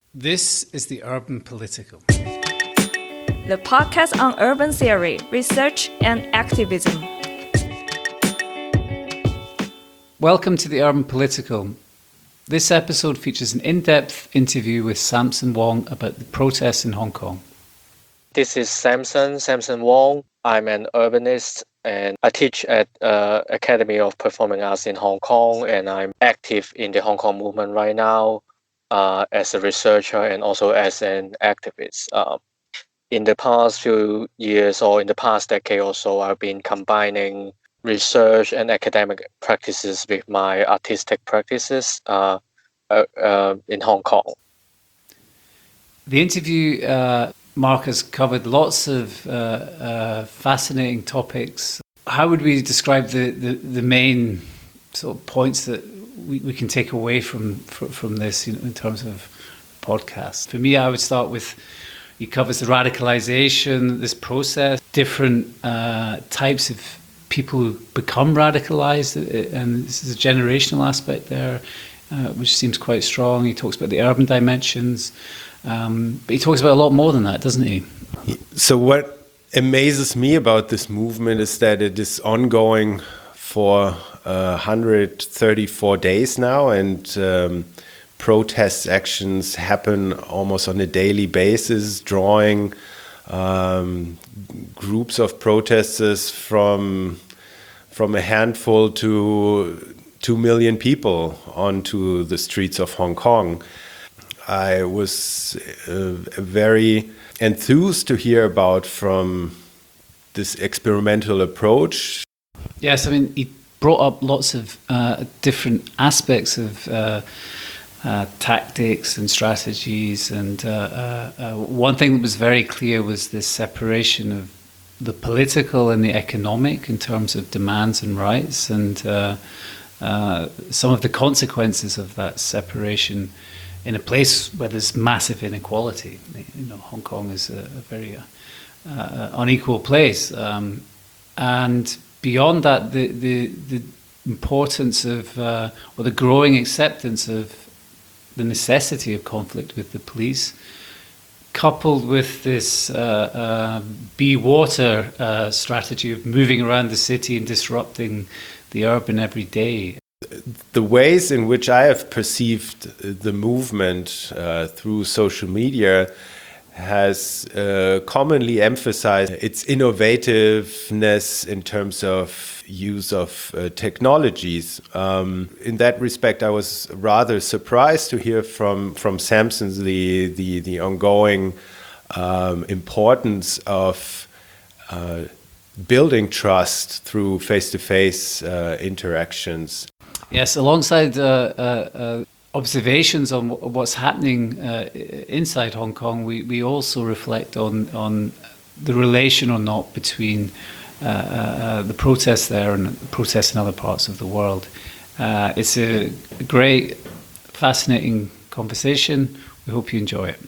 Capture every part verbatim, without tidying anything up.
This is the Urban Political, the podcast on urban theory, research, and activism. Welcome to the Urban Political. This episode features an in-depth interview with Samson Wong about the protests in Hong Kong. This is Samson, Samson Wong. I'm an urbanist and I teach at uh, Academy of Performing Arts in Hong Kong, and I'm active in the Hong Kong movement right now uh, as a researcher and also as an activist. Uh, in the past few years or in the past decade or so, I've been combining research and academic practices with my artistic practices uh, uh, uh, in Hong Kong. The interview, uh, Mark, has covered lots of uh, uh, fascinating topics. How would we describe the, the, the main sort of points that we, we can take away from from, from this, you know, in terms of podcast? For me, I would start with, he covers the radicalization, this process, different uh, types of people who become radicalized, and this is a generational aspect there, uh, which seems quite strong. He talks about the urban dimensions. Um, but he talks about a lot more than that, doesn't he? So what amazes me about this movement is that it is ongoing for uh, one hundred thirty-four days now, and um, protest actions happen almost on a daily basis, drawing um, groups of protesters from from a handful to two million people onto the streets of Hong Kong. I was uh, very enthused to hear about from this experimental approach. Yes, I mean, he brought up lots of uh, different aspects of uh, uh, tactics and strategies. And uh, uh, uh, one thing that was very clear was this separation of the political and the economic in terms of demands and rights, and uh, uh, some of the consequences of that separation in a place where there's massive inequality. You know, Hong Kong is a, a very uh, uh, unequal place, um, and beyond that, the the, the importance of uh, or the growing acceptance of the necessity of conflict with the police, coupled with this uh, uh, be water uh, strategy of moving around the city and disrupting the urban every day. The ways in which I have perceived the movement uh, through social media has uh, commonly emphasized its innovativeness in terms of use of uh, technologies. Um, in that respect, I was rather surprised to hear from from Samson the the, the ongoing um, importance of uh, building trust through face-to-face uh, interactions. Yes, alongside uh, uh, uh, observations on w- what's happening uh, inside Hong Kong, we, we also reflect on, on the relation or not between uh, uh, the protests there and the protests in other parts of the world. Uh, it's a great, fascinating conversation. We hope you enjoy it.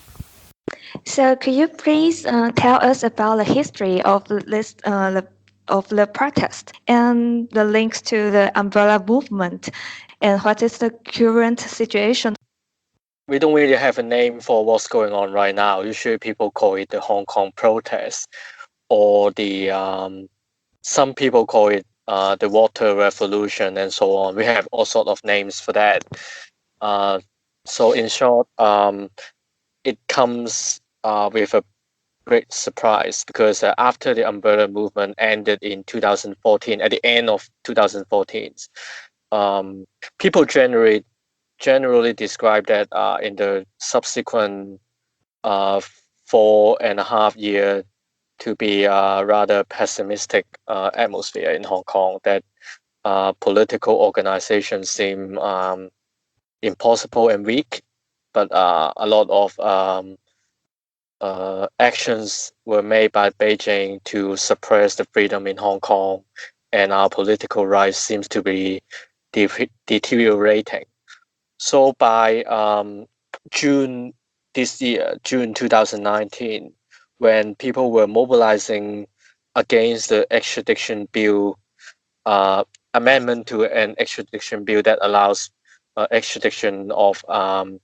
So, could you please uh, tell us about the history of this uh, the of the protest and the links to the umbrella movement, and what is the current situation? We don't really have a name for what's going on right now. Usually people call it the Hong Kong protest, or the um, some people call it uh, the water revolution, and so on. We have all sorts of names for that. Uh, so in short, um, it comes uh, with a great surprise, because uh, after the umbrella movement ended in two thousand fourteen, at the end of two thousand fourteen, um, people generally generally describe that uh, in the subsequent uh, four and a half year to be a rather pessimistic uh, atmosphere in Hong Kong, that uh, political organizations seem um, impossible and weak, but uh, a lot of um, uh, actions were made by Beijing to suppress the freedom in Hong Kong, and our political rights seems to be de- deteriorating. So by um, June this year, June two thousand nineteen, when people were mobilizing against the extradition bill, uh, amendment to an extradition bill that allows uh, extradition of um,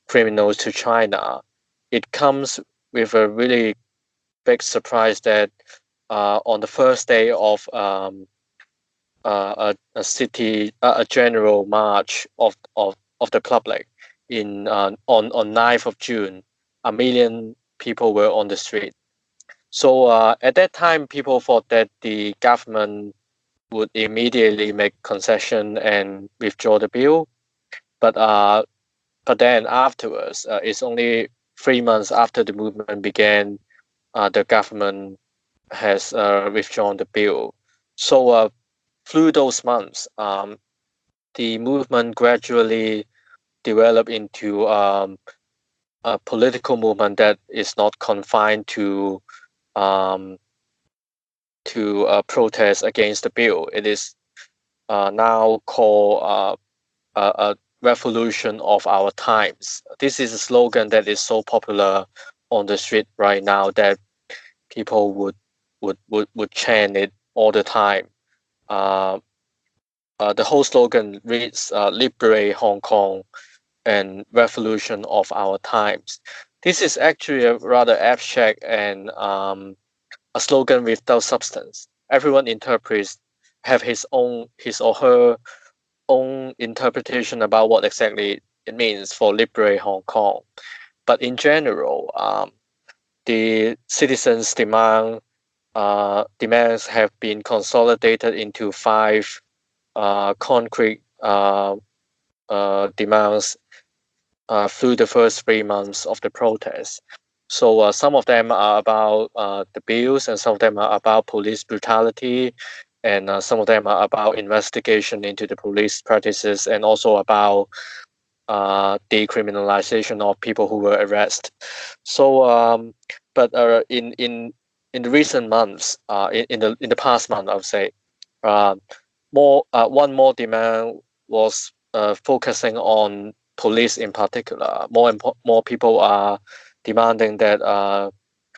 criminals to China, it comes with a really big surprise that uh, on the first day of um, uh, a, a city, uh, a general march of, of, of the public in uh, on, on ninth of June, a million people were on the street. So uh, at that time, people thought that the government would immediately make concession and withdraw the bill. But uh, but then afterwards, uh, it's only three months after the movement began, uh, the government has uh, withdrawn the bill. So uh, through those months, um, the movement gradually developed into um, a political movement that is not confined to um, to uh, protest against the bill. It is uh, now called uh, a, a revolution of our times. This is a slogan that is so popular on the street right now that people would would would, would chant it all the time. Uh, uh, the whole slogan reads uh, "Liberate Hong Kong" and "Revolution of our times." This is actually a rather abstract and um, a slogan without substance. Everyone interprets have his own his or her own interpretation about what exactly it means for liberate Hong Kong. But in general, um, the citizens' demand uh, demands have been consolidated into five uh, concrete uh, uh, demands uh, through the first three months of the protest. So uh, some of them are about uh, the bills, and some of them are about police brutality, and uh, some of them are about investigation into the police practices, and also about uh, decriminalization of people who were arrested. So, um, but uh, in in in the recent months, uh, in, in the in the past month, I would say, uh, more uh, one more demand was uh, focusing on police in particular. More and more people are demanding that uh,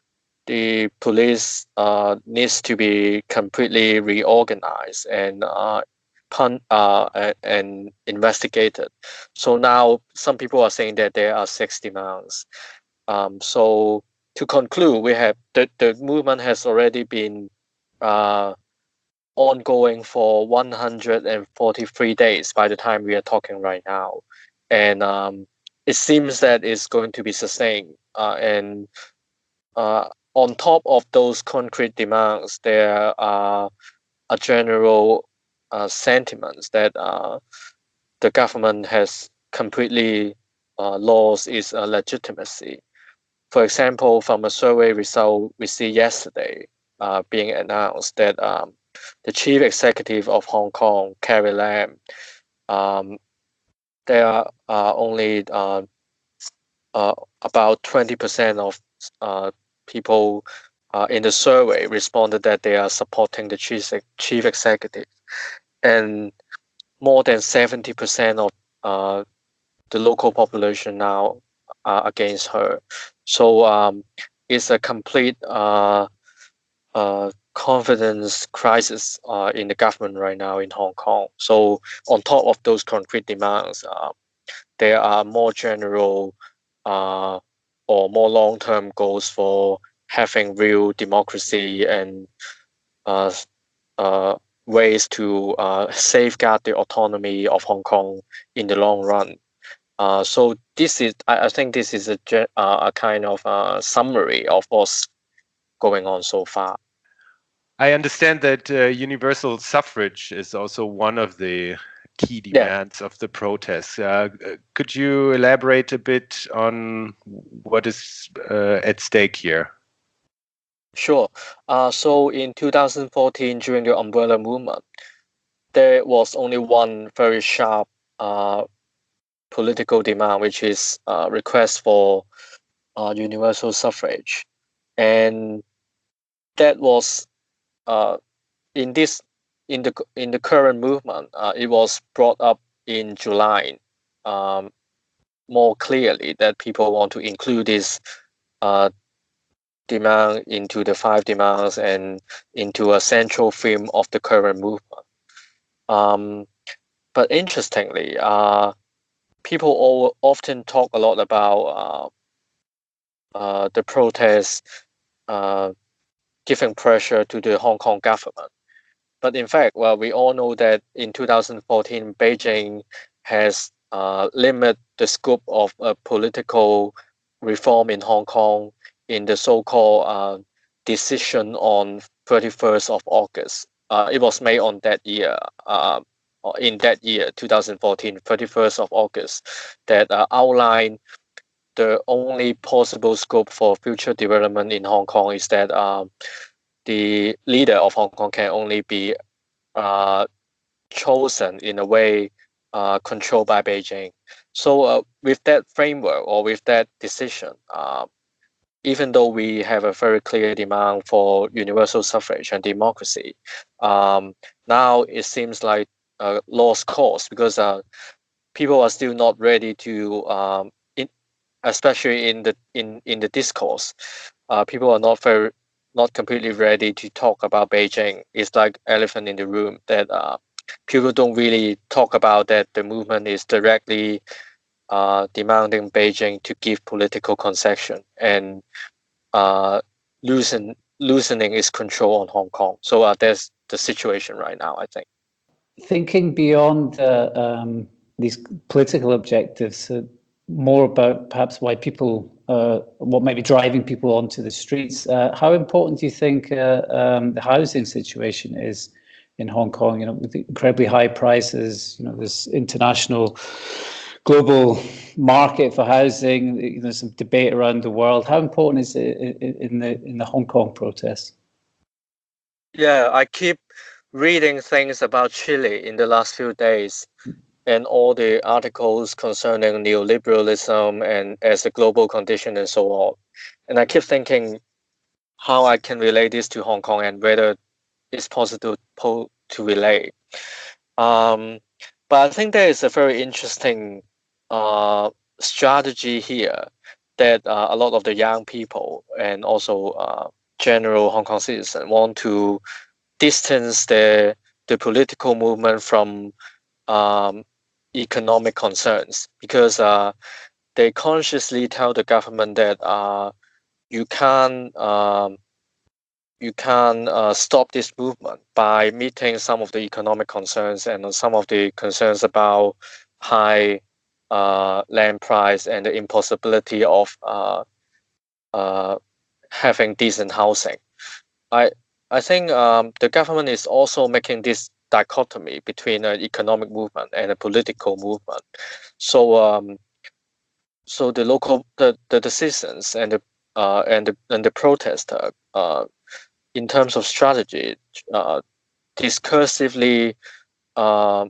the police uh, needs to be completely reorganized and uh, pun- uh, and, and investigated. So now some people are saying that there are six demands. Um, so to conclude, we have the, the movement has already been uh, ongoing for one hundred forty-three days by the time we are talking right now. And um, it seems that it's going to be sustained. Uh, and uh, on top of those concrete demands, there are a general uh, sentiments that uh, the government has completely uh, lost its uh, legitimacy. For example, from a survey result we see yesterday uh, being announced that um, the chief executive of Hong Kong, Carrie Lam, um, there are uh, only uh, uh, about twenty percent of uh, people uh, in the survey responded that they are supporting the chief, chief executive, and more than seventy percent of uh, the local population now are against her. So um, it's a complete uh, uh, confidence crisis uh, in the government right now in Hong Kong. So on top of those concrete demands, uh, there are more general uh, or more long-term goals for having real democracy and uh, uh, ways to uh, safeguard the autonomy of Hong Kong in the long run. Uh, so this is, I, I think, this is a uh, a kind of uh, summary of what's going on so far. I understand that uh, universal suffrage is also one of the key demands yeah. of the protests. Uh, could you elaborate a bit on what is uh, at stake here? Sure. Uh, so in two thousand fourteen, during the Umbrella Movement, there was only one very sharp uh, political demand, which is uh, request for uh, universal suffrage, and that was uh, in this in the in the current movement. Uh, it was brought up in July um, more clearly that people want to include this uh, demand into the five demands and into a central theme of the current movement. Um, but interestingly, uh, people all, often talk a lot about uh, uh, the protests uh, giving pressure to the Hong Kong government. But in fact, well, we all know that in two thousand fourteen, Beijing has uh, limited the scope of uh, political reform in Hong Kong in the so-called uh, decision on thirty-first of August. Uh, it was made on that year, uh, or in that year, two thousand fourteen, thirty-first of August, that uh, outlined the only possible scope for future development in Hong Kong is that um, the leader of Hong Kong can only be uh, chosen in a way uh, controlled by Beijing. So uh, with that framework or with that decision, uh, even though we have a very clear demand for universal suffrage and democracy, um, now it seems like a lost cause because uh, people are still not ready to, um, in, especially in the in in the discourse, uh, people are not very not completely ready to talk about Beijing. It's like elephant in the room that uh, people don't really talk about that the movement is directly uh, demanding Beijing to give political concession and uh, loosen loosening its control on Hong Kong. So uh, that's the situation right now, I think. Thinking beyond uh, um, these political objectives, uh, more about perhaps why people, uh, what might be driving people onto the streets. Uh, how important do you think uh, um, the housing situation is in Hong Kong? You know, with the incredibly high prices, you know, this international, global market for housing. You know, there's some debate around the world. How important is it in the in the Hong Kong protests? Yeah, I keep reading things about Chile in the last few days and all the articles concerning neoliberalism and as a global condition and so on. And I keep thinking how I can relate this to Hong Kong and whether it's possible po- to relate. Um, but I think there is a very interesting uh, strategy here that uh, a lot of the young people and also uh, general Hong Kong citizens want to distance the the political movement from um, economic concerns because uh, they consciously tell the government that uh, you can't um, you can uh, stop this movement by meeting some of the economic concerns and some of the concerns about high uh, land price and the impossibility of uh, uh, having decent housing. I I think um, the government is also making this dichotomy between an economic movement and a political movement. So um, so the local the, the, the citizens and the uh, and the and the protester uh, in terms of strategy, uh, discursively uh,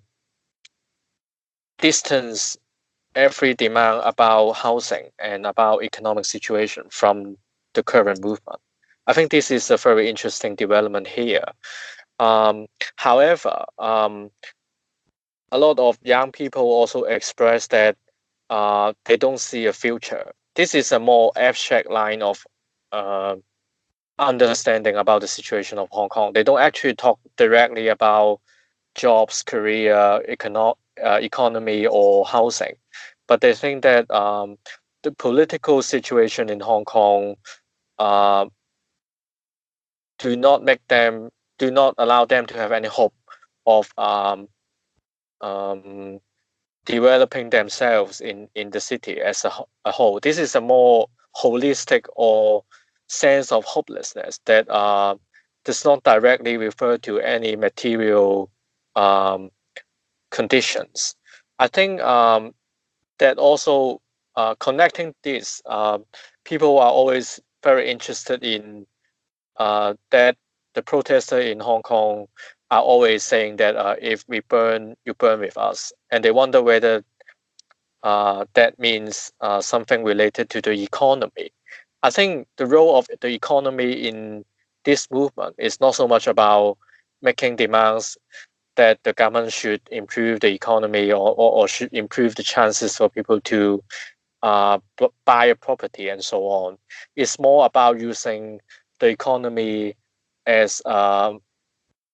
distance every demand about housing and about economic situation from the current movement. I think this is a very interesting development here. Um, however, um, a lot of young people also express that uh, they don't see a future. This is a more abstract line of uh, understanding about the situation of Hong Kong. They don't actually talk directly about jobs, career, econo- uh, economy, or housing, but they think that um, the political situation in Hong Kong uh, do not make them, do not allow them to have any hope of um, um, developing themselves in, in the city as a, a whole. This is a more holistic or sense of hopelessness that uh, does not directly refer to any material um, conditions. I think um, that also uh, connecting this, uh, people are always very interested in uh, that the protesters in Hong Kong are always saying that uh, if we burn, you burn with us. And they wonder whether uh, that means uh, something related to the economy. I think the role of the economy in this movement is not so much about making demands that the government should improve the economy or, or, or should improve the chances for people to uh, buy a property and so on. It's more about using the economy as um,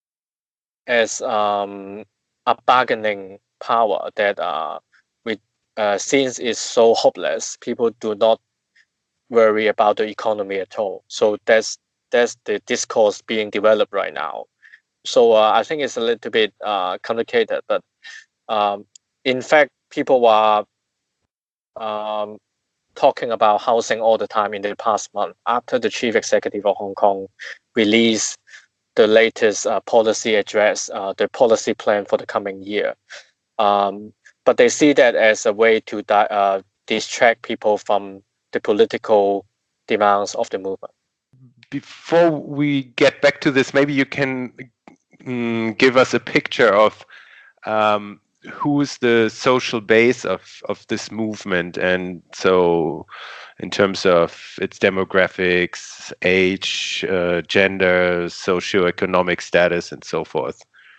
as um, a bargaining power that uh, with uh, since it's so hopeless, people do not worry about the economy at all. So that's that's the discourse being developed right now. So uh, I think it's a little bit uh, complicated, but um, in fact, people are um, talking about housing all the time in the past month after the chief executive of Hong Kong released the latest uh, policy address, uh, the policy plan for the coming year. Um, but they see that as a way to di- uh, distract people from the political demands of the movement. Before we get back to this, maybe you can mm, give us a picture of um, who's the social base of, of this movement. And so in terms of its demographics, age, uh, gender, socioeconomic status, and so forth.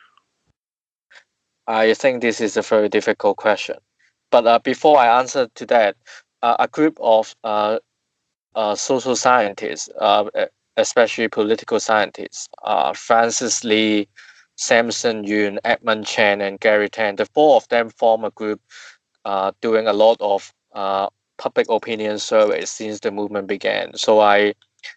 I think this is a very difficult question. But uh, before I answer to that, uh, a group of uh, uh, social scientists, uh, especially political scientists, uh, Francis Lee, Samson Yun, Edmund Chen, and Gary Tan, the four of them form a group uh, doing a lot of uh, public opinion surveys since the movement began. So I,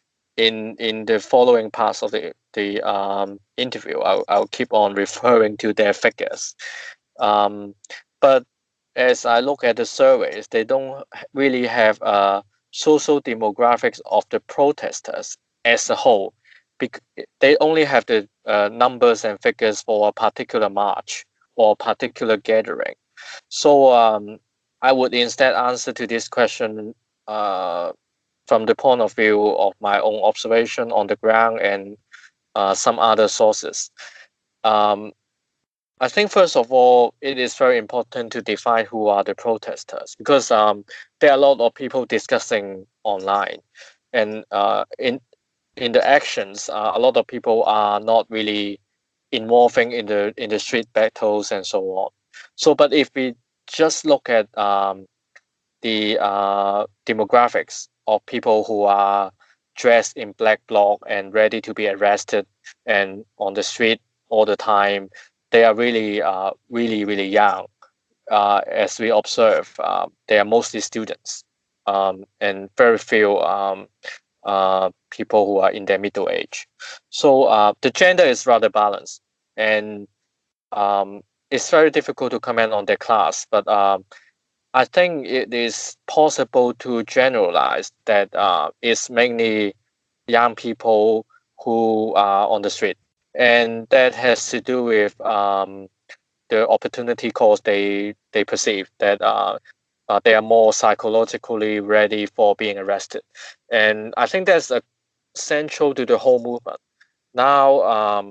in in the following parts of the the um, interview, I'll, I'll keep on referring to their figures. Um, but as I look at the surveys, they don't really have uh, social demographics of the protesters as a whole. Bec- they only have the uh, numbers and figures for a particular march or particular gathering. So um, I would instead answer to this question uh, from the point of view of my own observation on the ground and uh, some other sources. Um, I think first of all, it is very important to define who are the protesters, because um, there are a lot of people discussing online, and uh, in in the actions, uh, a lot of people are not really involving in the in the street battles and so on. So, but if we just look at um, the uh, demographics of people who are dressed in black bloc and ready to be arrested and on the street all the time, they are really, uh, really, really young. Uh, as we observe, uh, they are mostly students, um, and very few um, uh, people who are in their middle age. So uh, the gender is rather balanced, and um, it's very difficult to comment on their class, but um, I think it is possible to generalize that uh, it's mainly young people who are on the street, and that has to do with um, the opportunity cost they they perceive, that uh, uh, they are more psychologically ready for being arrested, and I think that's a central to the whole movement. Now, um,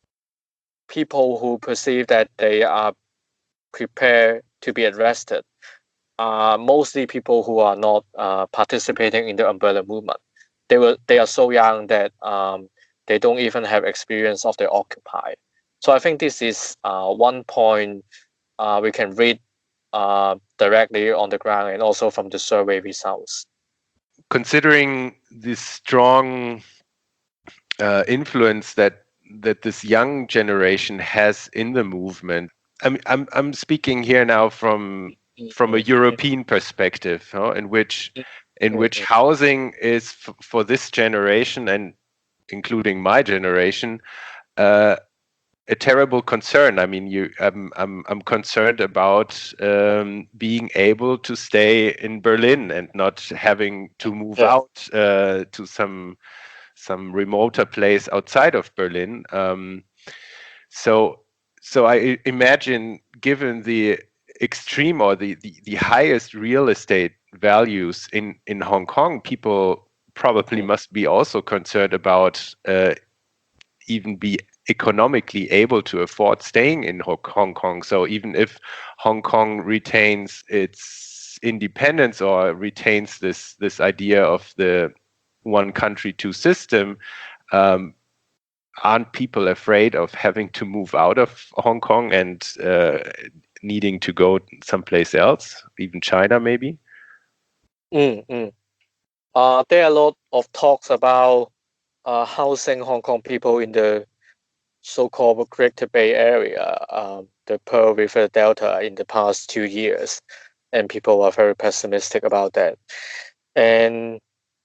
people who perceive that they are prepared to be arrested are mostly people who are not uh, participating in the umbrella movement. They were they are so young that um, they don't even have experience of the Occupy. So I think this is uh, one point uh, we can read uh, directly on the ground and also from the survey results. Considering the strong uh, influence that that this young generation has in the movement, I'm I'm I'm speaking here now from from a European perspective, huh, in which in which housing is f- for this generation, and including my generation, uh, a terrible concern. I mean, you, I'm, I'm, I'm concerned about um, being able to stay in Berlin and not having to move Yeah. out uh, to some some remoter place outside of Berlin. Um, so, so I imagine, given the extreme or the, the, the highest real estate values in, in Hong Kong, people probably must be also concerned about uh, even be economically able to afford staying in Hong Kong. So even if Hong Kong retains its independence or retains this this idea of the one country, two system, um, aren't people afraid of having to move out of Hong Kong and uh, needing to go someplace else, even China maybe? Mm, mm. Uh, there are a lot of talks about uh, housing Hong Kong people in the so-called Greater Bay Area, um, the Pearl River Delta, in the past two years. and people are very pessimistic about that. And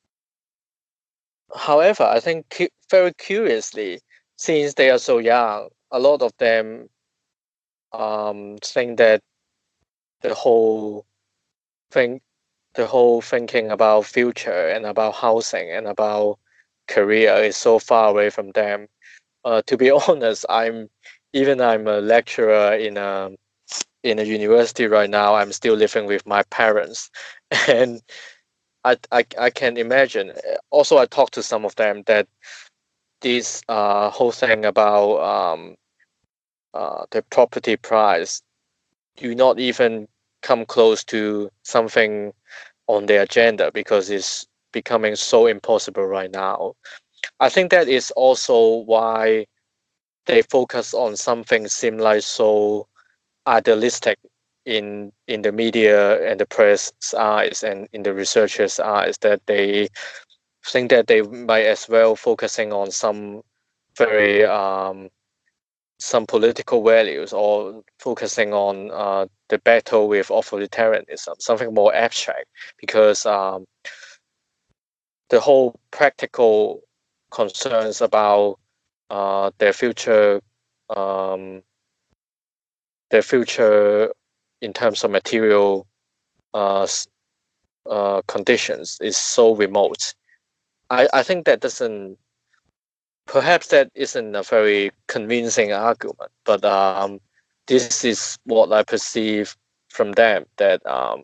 however, I think cu- very curiously, since they are so young, a lot of them um, think that the whole thing, the whole thinking about future and about housing and about career is so far away from them. Uh, to be honest, I'm even I'm a lecturer in a in a university right now. I'm still living with my parents, and I I, I can imagine. Also, I talked to some of them that this uh, whole thing about um, uh, the property price do not even come close to something on their agenda because it's becoming so impossible right now. I think that is also why they focus on something seem like so idealistic in in the media and the press eyes and in the researchers' eyes, that they think that they might as well focusing on some very um, some political values or focusing on uh, the battle with authoritarianism, something more abstract, because um, the whole practical concerns about uh, their future, um, their future in terms of material uh, uh, conditions is so remote. I, I think that doesn't, perhaps that isn't a very convincing argument, but um, this is what I perceive from them, that um,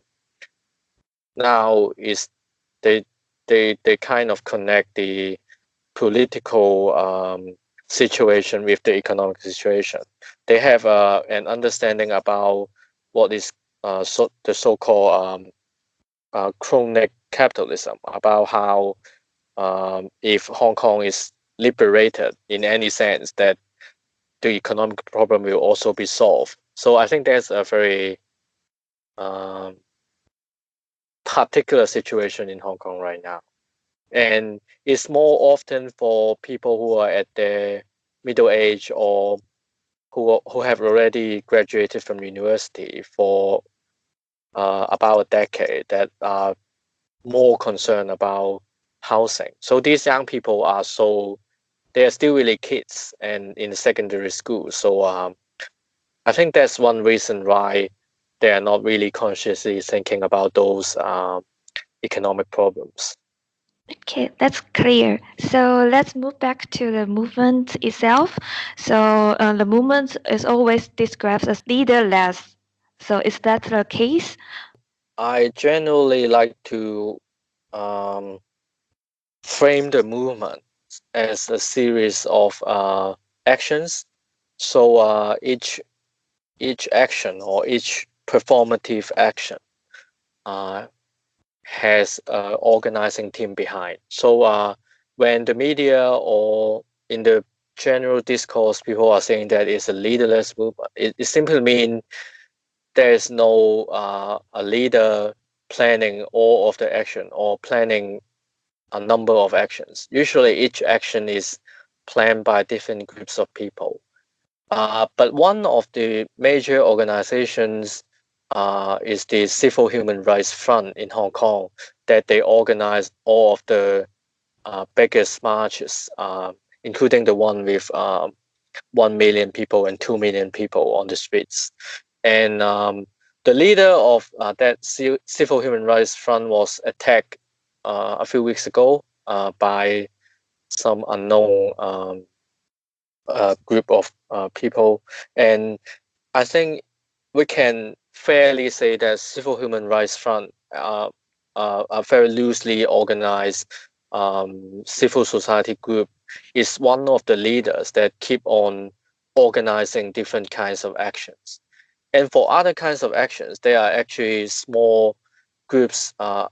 now is they they they kind of connect the political um, situation with the economic situation. They have uh, an understanding about what is uh, so, the so-called um, uh, chronic capitalism, about how um, if Hong Kong is liberated in any sense, that the economic problem will also be solved. So I think that's a very um, particular situation in Hong Kong right now. And it's more often for people who are at their middle age or who who have already graduated from university for uh, about a decade that are more concerned about housing. So these young people are so they are still really kids and in secondary school. So um, I think that's one reason why they are not really consciously thinking about those um, economic problems. Okay, that's clear. So let's move back to the movement itself. So uh, the movement is always described as leaderless. So is that the case? I generally like to um, frame the movement as a series of uh, actions. So uh, each each action or each performative action uh, has an organizing team behind. So uh, when the media or in the general discourse, people are saying that it's a leaderless movement, it, it simply means there is no uh, a leader planning all of the action or planning a number of actions. Usually, each action is planned by different groups of people. Uh, but one of the major organizations uh, is the Civil Human Rights Front in Hong Kong, that they organize all of the uh, biggest marches, uh, including the one with um, one million people and two million people on the streets. And um, the leader of uh, that C- Civil Human Rights Front was attacked uh, a few weeks ago uh, by some unknown um, uh, group of uh, people. And I think we can fairly say that Civil Human Rights Front uh, uh, a very loosely organized um, civil society group is one of the leaders that keep on organizing different kinds of actions. And for other kinds of actions, there are actually small groups uh,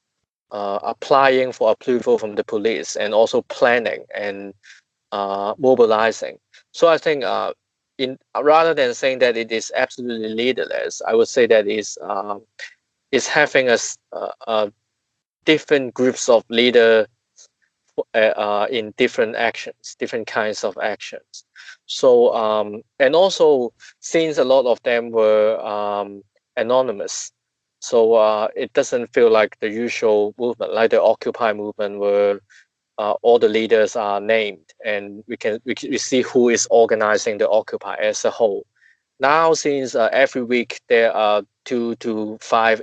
uh, applying for approval from the police and also planning and uh, mobilizing. So I think uh, in rather than saying that it is absolutely leaderless, I would say that is um, is having a, s- uh, uh, different groups of leader uh, uh, in different actions, different kinds of actions. So um, and also since a lot of them were um, anonymous, So uh, it doesn't feel like the usual movement, like the Occupy movement, where uh, all the leaders are named, and we can we, we see who is organizing the Occupy as a whole. Now, since uh, every week there are two to five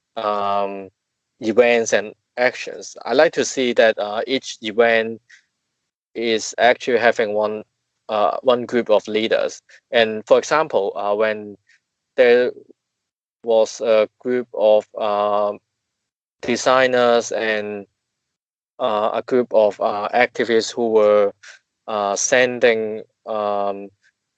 um, events and actions, I like to see that uh, each event is actually having one uh, one group of leaders. And for example, uh, when there was a group of um, designers and uh, a group of uh, activists who were uh, sending um,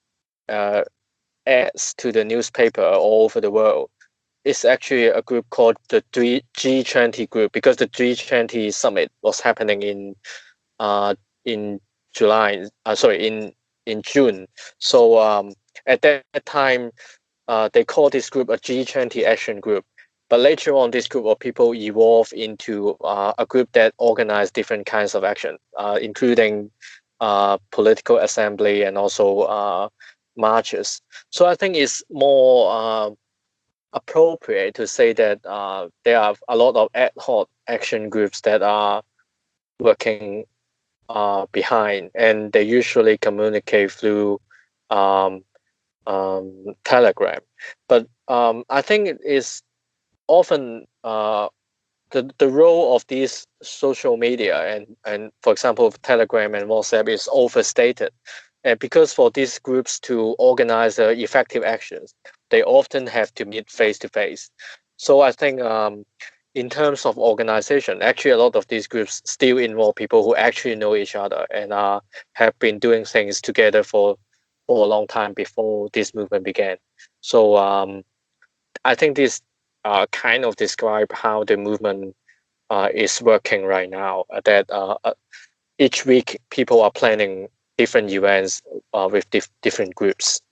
uh, ads to the newspaper all over the world. It's actually a group called the G twenty group, because the G twenty summit was happening in uh, in July. Uh, sorry, in in June. So um, at that time, uh, they call this group a G twenty action group. But later on, this group of people evolved into uh, a group that organized different kinds of action, uh, including uh, political assembly and also uh, marches. So I think it's more uh, appropriate to say that uh, there are a lot of ad hoc action groups that are working uh, behind, and they usually communicate through um, um, Telegram. But um, I think it is often uh, the, the role of these social media and, and for example, Telegram and WhatsApp is overstated. And because for these groups to organize uh, effective actions, they often have to meet face to face. So I think um, in terms of organization, actually a lot of these groups still involve people who actually know each other and uh, have been doing things together for, for a long time before this movement began. So um, I think this uh, kind of describe how the movement uh, is working right now. uh, That uh, uh, each week people are planning different events uh, with dif- different groups.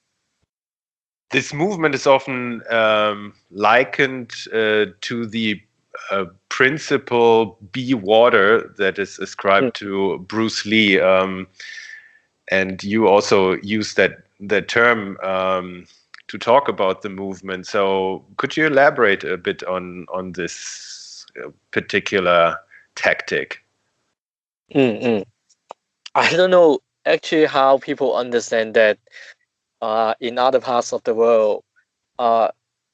This movement is often um, likened uh, to the uh, principle "be water" that is ascribed mm. to Bruce Lee, um, and you also use that that term um, to talk about the movement. So, could you elaborate a bit on on this particular tactic? Mm-hmm. I don't know actually how people understand that uh, in other parts of the world. Uh,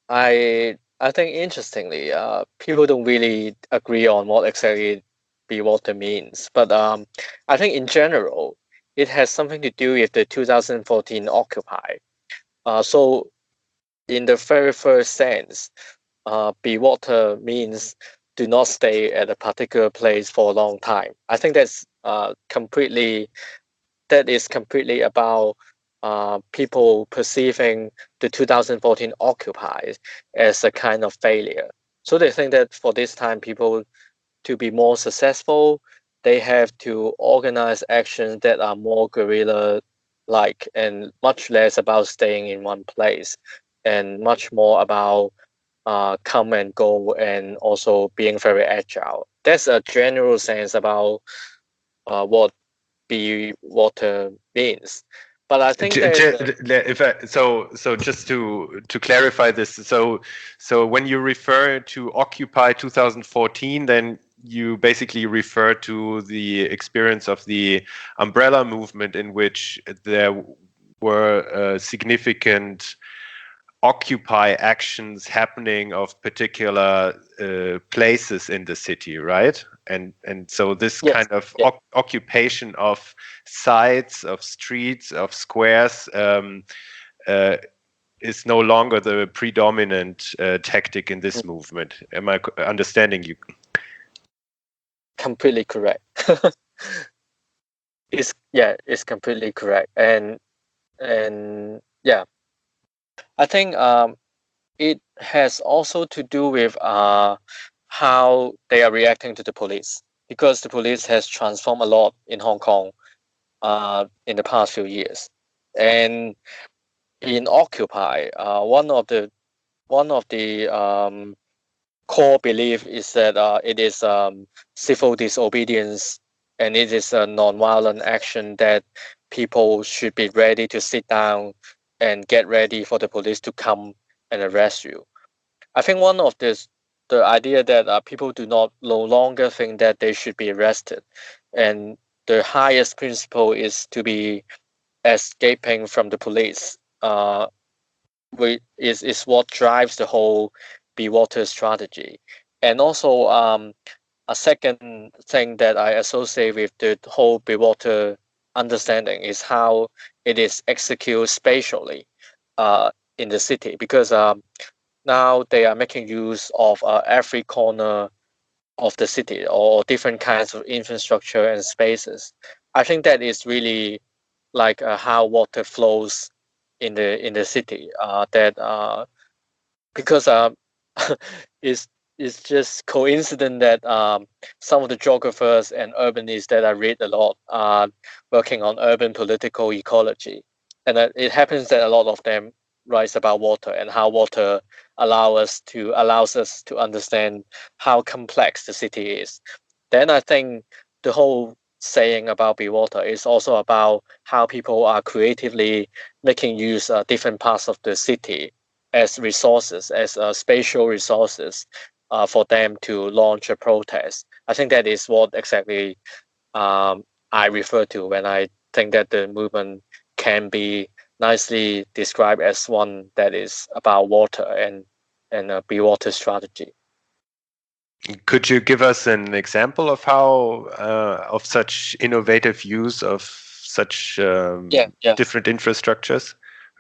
I I think interestingly, uh, people don't really agree on what exactly be water means. But um, I think in general, it has something to do with the two thousand fourteen Occupy. Uh, so in the very first sense, uh, be water means do not stay at a particular place for a long time. I think that's uh, completely that is completely about uh, people perceiving the two thousand fourteen Occupy as a kind of failure. So they think that for this time, people to be more successful, they have to organize actions that are more guerrilla-like and much less about staying in one place, and much more about uh, come and go and also being very agile. That's a general sense about uh, what be water means. But I think J- there's j- if I, so so just to to clarify this, so so when you refer to Occupy two thousand fourteen, then you basically refer to the experience of the umbrella movement, in which there were uh, significant Occupy actions happening of particular uh, places in the city, right? And and so this yes, kind of yes. o- occupation of sites, of streets, of squares um, uh, is no longer the predominant uh, tactic in this mm. movement. Am I understanding you? Completely correct. It's yeah, it's completely correct, and and yeah, I think um, it has also to do with uh, how they are reacting to the police, because the police has transformed a lot in Hong Kong uh, in the past few years. And in Occupy, uh, one of the one of the um, core belief is that uh, it is um, civil disobedience, and it is a non-violent action that people should be ready to sit down and get ready for the police to come and arrest you. I think one of this, the idea that uh, people do not no longer think that they should be arrested, and the highest principle is to be escaping from the police. Uh, we, is is what drives the whole Be Water strategy, and also um, a second thing that I associate with the whole Be Water understanding is how it is executed spatially uh, in the city, because um, now they are making use of uh, every corner of the city or different kinds of infrastructure and spaces. I think that is really like uh, how water flows in the in the city. Uh, that uh, because um, it's it's just coincident that um, some of the geographers and urbanists that I read a lot are working on urban political ecology, and uh, it happens that a lot of them writes about water and how water allow us to allows us to understand how complex the city is. Then I think the whole saying about Be Water is also about how people are creatively making use of different parts of the city as resources, as uh, spatial resources uh, for them to launch a protest. I think that is what exactly um, I refer to when I think that the movement can be nicely described as one that is about water and and a Be Water strategy. Could you give us an example of how uh, of such innovative use of such um, Yeah, yeah. different infrastructures?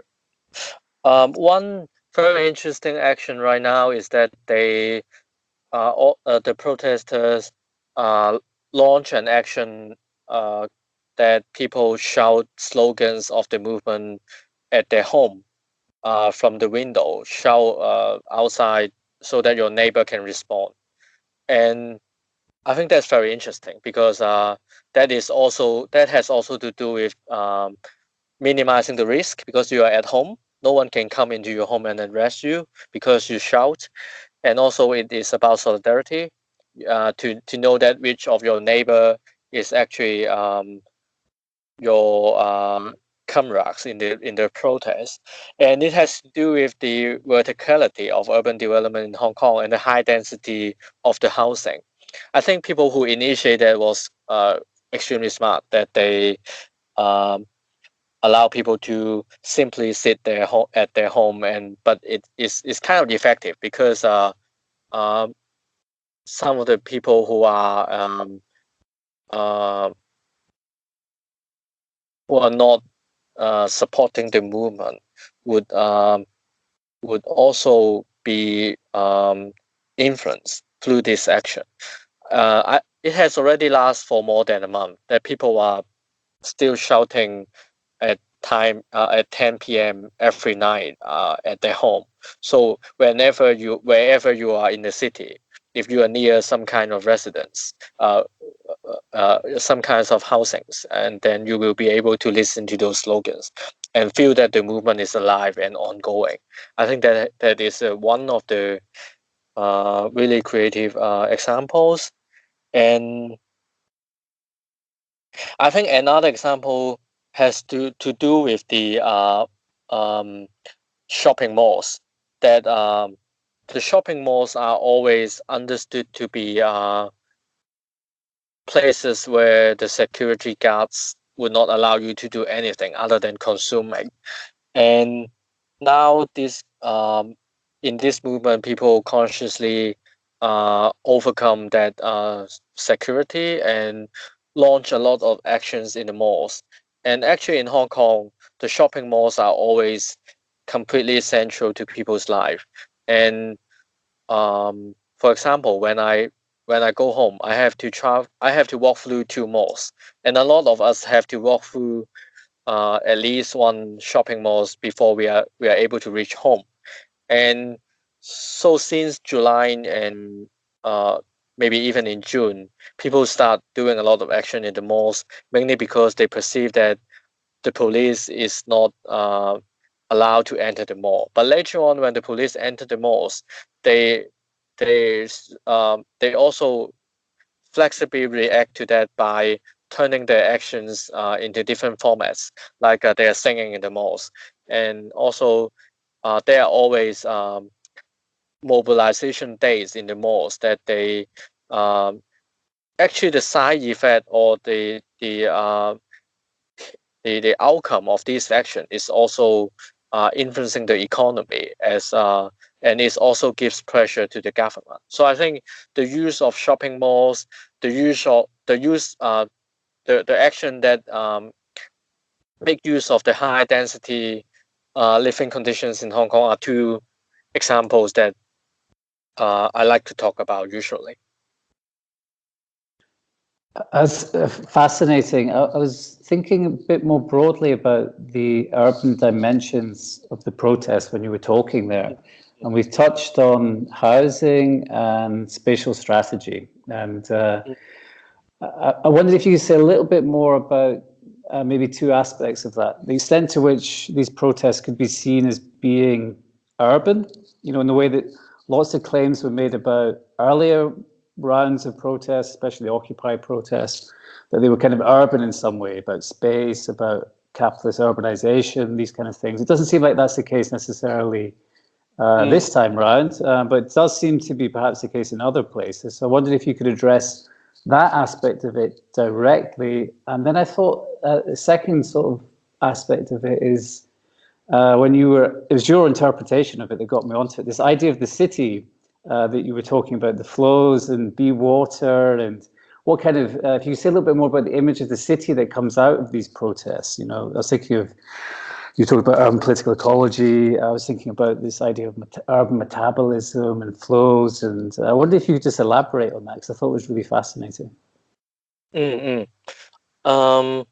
Um, one very interesting action right now is that they uh, all, uh, the protesters uh, launch an action uh, that people shout slogans of the movement at their home uh, from the window, shout uh, outside so that your neighbor can respond. And I think that's very interesting because uh, that is also that has also to do with um, minimizing the risk because you are at home. No one can come into your home and arrest you because you shout. And also, it is about solidarity uh, to to know that which of your neighbor is actually um, your uh, comrades in the in the protest, and it has to do with the verticality of urban development in Hong Kong and the high density of the housing. I think people who initiated was uh, extremely smart that they um, allow people to simply sit their ho- at their home, and but it is it's kind of effective because uh, um, some of the people who are um, uh, who are not uh, supporting the movement would um, would also be um, influenced through this action. Uh, I, it has already lasted for more than a month that people are still shouting at time uh, at ten p m every night uh, at their home. So whenever you wherever you are in the city, if you are near some kind of residence, uh, uh, some kinds of housings, and then you will be able to listen to those slogans and feel that the movement is alive and ongoing. I think that that is uh, one of the uh, really creative uh, examples. And I think another example has to, to do with the uh, um, shopping malls. That um, the shopping malls are always understood to be uh, places where the security guards would not allow you to do anything other than consuming. And now this um, in this movement, people consciously uh, overcome that uh, security and launch a lot of actions in the malls. And actually, in Hong Kong, the shopping malls are always completely central to people's life. And um, for example, when I when I go home, I have to travel. I have to walk through two malls, and a lot of us have to walk through uh, at least one shopping malls before we are we are able to reach home. And so since July and uh, maybe even in June, people start doing a lot of action in the malls, mainly because they perceive that the police is not uh, allowed to enter the mall. But later on, when the police enter the malls, they they um, they also flexibly react to that by turning their actions uh, into different formats, like uh, they are singing in the malls, and also uh, they are always um, mobilization days in the malls that they um, actually the side effect or the the uh, the, the outcome of this action is also uh, influencing the economy as uh, and it also gives pressure to the government. So I think the use of shopping malls, the use of the use uh, the, the action that um, make use of the high density uh, living conditions in Hong Kong are two examples that uh, I like to talk about usually. That's uh, fascinating. I, I was thinking a bit more broadly about the urban dimensions of the protest when you were talking there. And we've touched on housing and spatial strategy. And uh, I, I wondered if you could say a little bit more about uh, maybe two aspects of that. The extent to which these protests could be seen as being urban, you know, in the way that lots of claims were made about earlier rounds of protests, especially Occupy protests, that they were kind of urban in some way, about space, about capitalist urbanization, these kind of things. It doesn't seem like that's the case necessarily uh, mm. this time round, uh, but it does seem to be perhaps the case in other places. So I wondered if you could address that aspect of it directly. And then I thought uh, the second sort of aspect of it is uh, when you were, it was your interpretation of it that got me onto it, this idea of the city Uh, that you were talking about, the flows and be water, and what kind of, uh, if you could say a little bit more about the image of the city that comes out of these protests. You know, I was thinking of, you talked about urban political ecology. I was thinking about this idea of met- urban metabolism and flows, and I wonder if you could just elaborate on that, because I thought it was really fascinating. Mm-hmm. Um,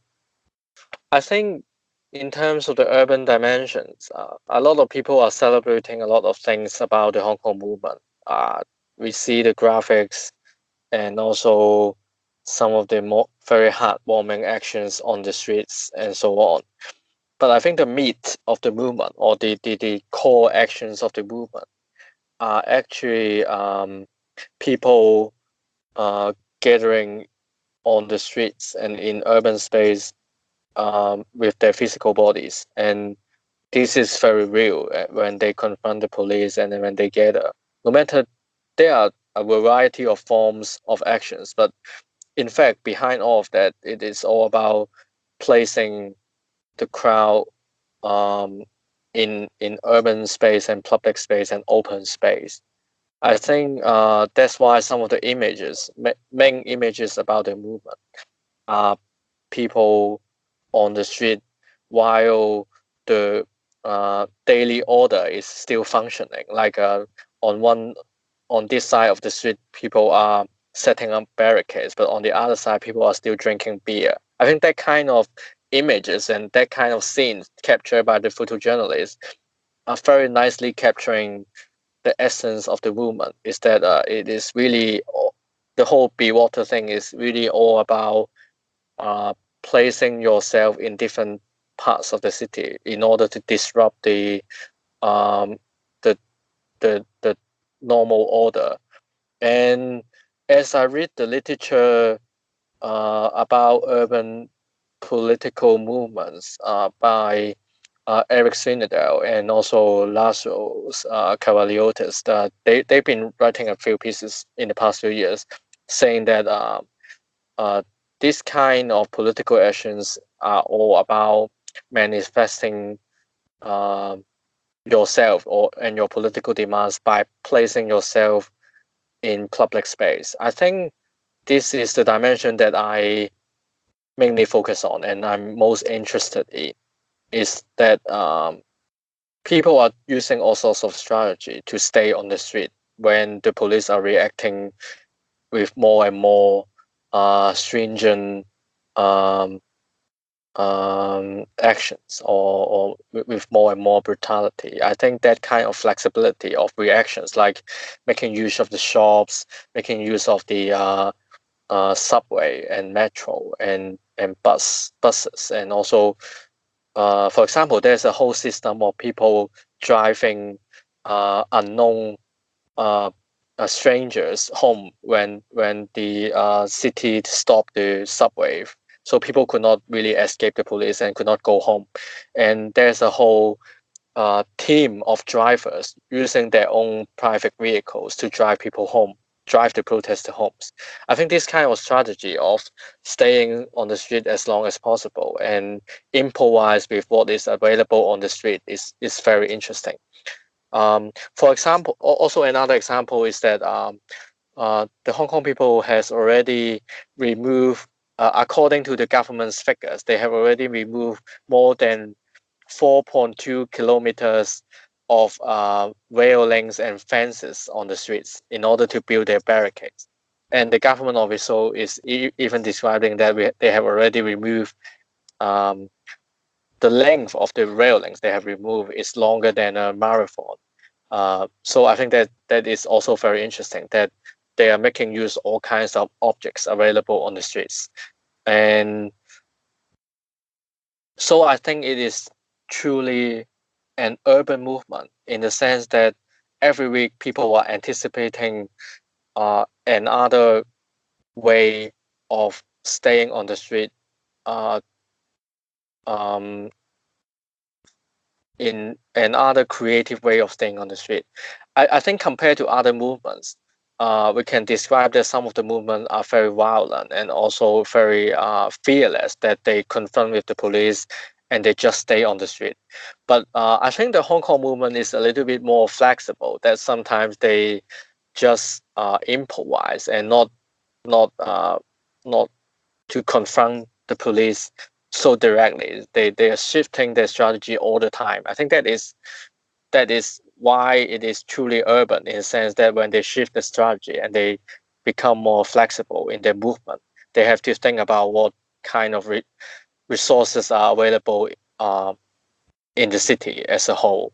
I think in terms of the urban dimensions, uh, a lot of people are celebrating a lot of things about the Hong Kong movement. Uh, we see the graphics and also some of the more very heartwarming actions on the streets and so on. But I think the meat of the movement or the, the, the core actions of the movement are actually um, people uh, gathering on the streets and in urban space um, with their physical bodies. And this is very real when they confront the police and then when they gather. No matter there are a variety of forms of actions, but in fact, behind all of that, it is all about placing the crowd um, in in urban space and public space and open space. I think uh, that's why some of the images, main images about the movement, are people on the street while the uh, daily order is still functioning. Like uh, on one, on this side of the street, people are setting up barricades, but on the other side, people are still drinking beer. I think that kind of images and that kind of scenes captured by the photojournalists are very nicely capturing the essence of the movement. Is that uh, it is really the whole Be Water thing is really all about uh, placing yourself in different parts of the city in order to disrupt the um, the the the normal order. And as I read the literature uh, about urban political movements uh, by uh, Eric Swinedale and also Lazarus uh, Cavaliotis, that they, they've been writing a few pieces in the past few years saying that uh, uh, this kind of political actions are all about manifesting uh, yourself or and your political demands by placing yourself in public space. I think this is the dimension that I mainly focus on and I'm most interested in, is that um, people are using all sorts of strategy to stay on the street when the police are reacting with more and more uh, stringent um, um, actions or, or with more and more brutality. I think that kind of flexibility of reactions, like making use of the shops, making use of the uh, uh, subway and metro and and bus buses, and also, uh, for example, there's a whole system of people driving uh, unknown uh, uh, strangers home when when the uh, city stopped the subway, so people could not really escape the police and could not go home. And there's a whole uh, team of drivers using their own private vehicles to drive people home, drive the protest to homes. I think this kind of strategy of staying on the street as long as possible and improvise with what is available on the street is, is very interesting. Um, for example, also another example is that um, uh, the Hong Kong people has already removed, uh, according to the government's figures, they have already removed more than four point two kilometers of uh, railings and fences on the streets in order to build their barricades. And the government official is e- even describing that we, they have already removed um, the length of the railings they have removed is longer than a marathon. Uh, so I think that that is also very interesting that they are making use of all kinds of objects available on the streets. And so I think it is truly an urban movement in the sense that every week people are anticipating uh, another way of staying on the street uh, um, in another creative way of staying on the street. I, I think compared to other movements, uh, we can describe that some of the movements are very violent and also very uh, fearless, that they confront with the police and they just stay on the street. But uh, I think the Hong Kong movement is a little bit more flexible, that sometimes they just uh, improvise and not not uh, not to confront the police so directly. They they are shifting their strategy all the time. I think that is that is why it is truly urban in the sense that when they shift the strategy and they become more flexible in their movement, they have to think about what kind of re- resources are available uh, in the city as a whole.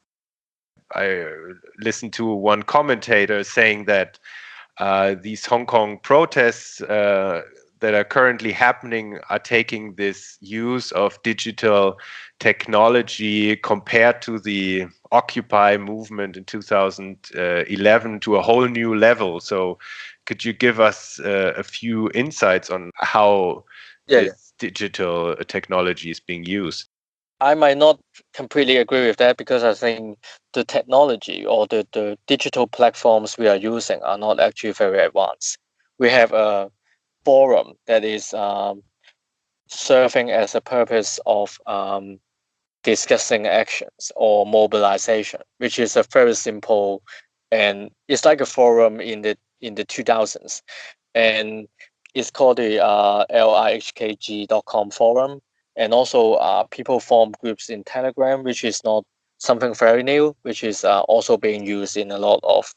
I listened to one commentator saying that uh, these Hong Kong protests uh, that are currently happening are taking this use of digital technology compared to the Occupy movement in two thousand eleven to a whole new level. So could you give us uh, a few insights on how Yeah, this yeah. digital technology is being used? I might not completely agree with that because I think the technology or the, the digital platforms we are using are not actually very advanced. We have a forum that is um, serving as a purpose of um, discussing actions or mobilization, which is a very simple, and it's like a forum in the in the two thousands, and it's called the uh, L I H K G dot com forum. And also uh, people form groups in Telegram, which is not something very new, which is uh, also being used in a lot of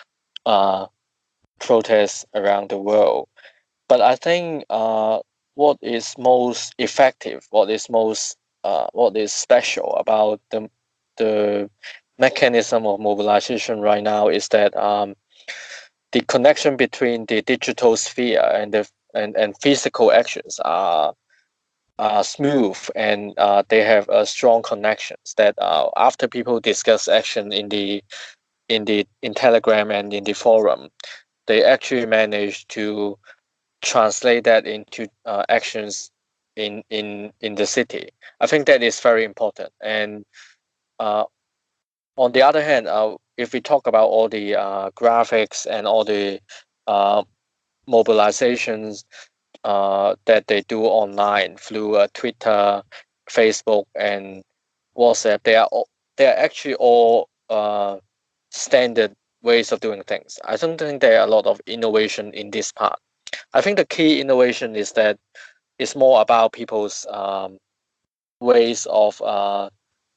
uh, protests around the world. But I think uh, what is most effective, what is most, uh, what is special about the the mechanism of mobilization right now is that um, the connection between the digital sphere and the and, and physical actions are are smooth, and uh, they have a strong connections that uh, after people discuss action in the in the in Telegram and in the forum, they actually manage to translate that into uh, actions in in in the city. I think that is very important. And uh, on the other hand, uh, if we talk about all the uh, graphics and all the uh, mobilizations uh, that they do online through uh, Twitter, Facebook, and WhatsApp, they are all, they are actually all uh, standard ways of doing things. I don't think there are a lot of innovation in this part. I think the key innovation is that it's more about people's um, ways of uh,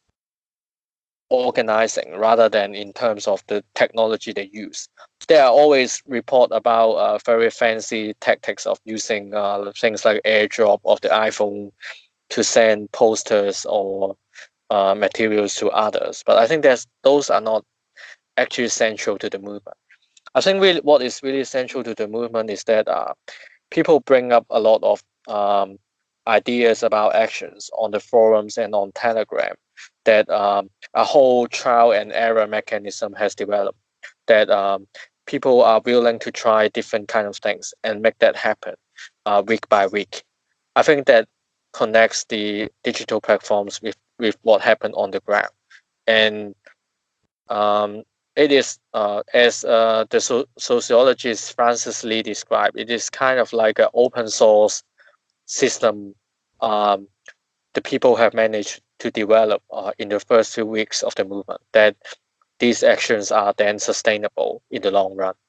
organizing rather than in terms of the technology they use. There are always report about uh, very fancy tactics of using uh, things like airdrop of the iPhone to send posters or uh, materials to others. But I think that's those are not actually central to the movement. I think really what is really central to the movement is that uh, people bring up a lot of um, ideas about actions on the forums and on Telegram that um, a whole trial and error mechanism has developed, that um, people are willing to try different kind of things and make that happen uh, week by week. I think that connects the digital platforms with, with what happened on the ground. and um, it is uh, as uh, the so- sociologist Francis Lee described, it is kind of like an open source system. Um, the people have managed to develop uh, in the first few weeks of the movement, that these actions are then sustainable in the long run.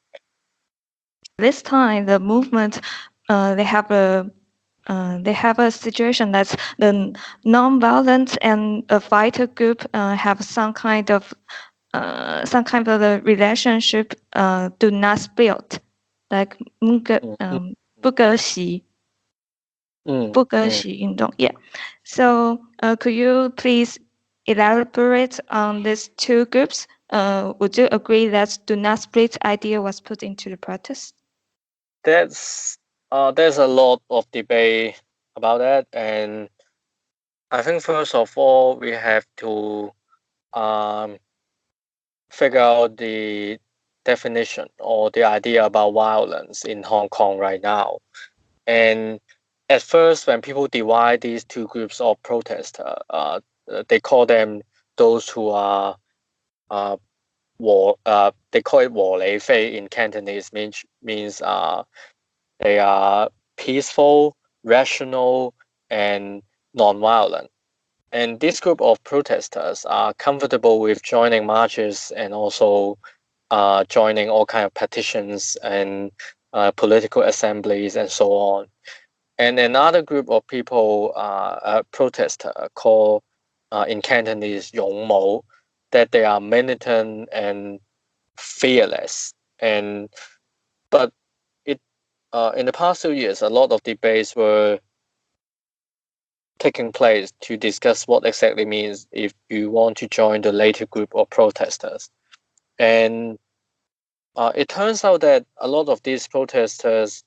This time, the movement, uh, they have a uh, they have a situation that's the non-violent and a fighter group uh, have some kind of uh, some kind of a relationship uh, do not split, like 不割 Mm, um 不割席 mm, 不割 mm. 席运动. Yeah. So, uh, could you please elaborate on these two groups? Uh, would you agree that do not split idea was put into the protest? That's uh, there's a lot of debate about that, and I think first of all we have to um, figure out the definition or the idea about violence in Hong Kong right now. And at first, when people divide these two groups of protesters, uh, they call them those who are uh, war. Uh, they call it 和理非 in Cantonese, means means uh, they are peaceful, rational, and non-violent. And this group of protesters are comfortable with joining marches and also uh, joining all kind of petitions and uh, political assemblies and so on. And another group of people, uh, uh, protester called uh, in Cantonese 勇武, that they are militant and fearless. And but it uh, in the past two years, a lot of debates were taking place to discuss what exactly means if you want to join the later group of protesters. And uh, it turns out that a lot of these protesters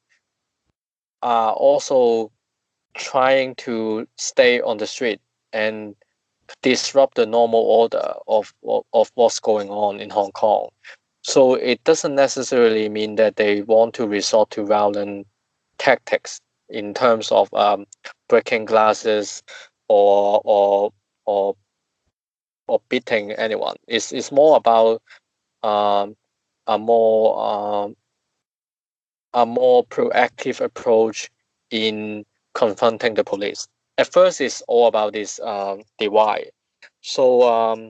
are also trying to stay on the street and disrupt the normal order of, of, of what's going on in Hong Kong. So it doesn't necessarily mean that they want to resort to violent tactics in terms of um, breaking glasses or or or or beating anyone. It's it's more about um, a more um, a more proactive approach in confronting the police. At first, it's all about this um, divide. So, um,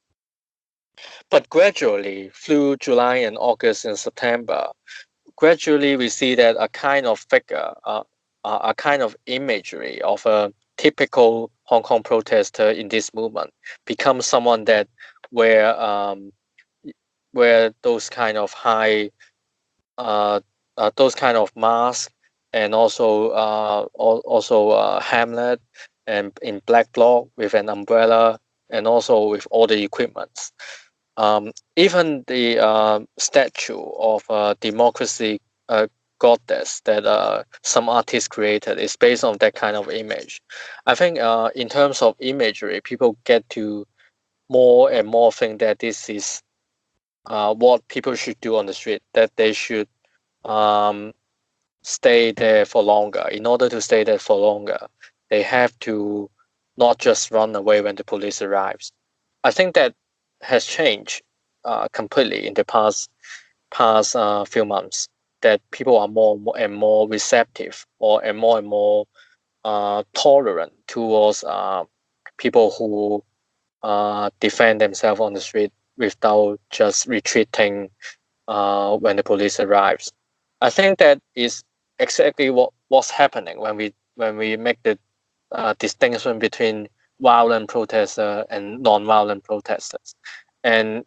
but gradually, through July and August and September, gradually we see that a kind of figure, uh, uh, a kind of imagery of a typical Hong Kong protester in this movement becomes someone that wear um, wear those kind of high, uh, uh, those kind of masks, and also uh, also uh, Hamlet, and in black bloc with an umbrella, and also with all the equipments. Um, even the uh, statue of uh, democracy uh, goddess that uh, some artists created is based on that kind of image. I think uh, in terms of imagery, people get to more and more think that this is uh, what people should do on the street, that they should um, stay there for longer. In order to stay there for longer, they have to not just run away when the police arrives. I think that has changed uh, completely in the past past uh, few months. That people are more, more and more receptive, or and more and more uh, tolerant towards uh, people who uh, defend themselves on the street without just retreating uh, when the police arrives. I think that is exactly what what's happening when we when we make the uh, distinction between violent protesters and non-violent protesters. And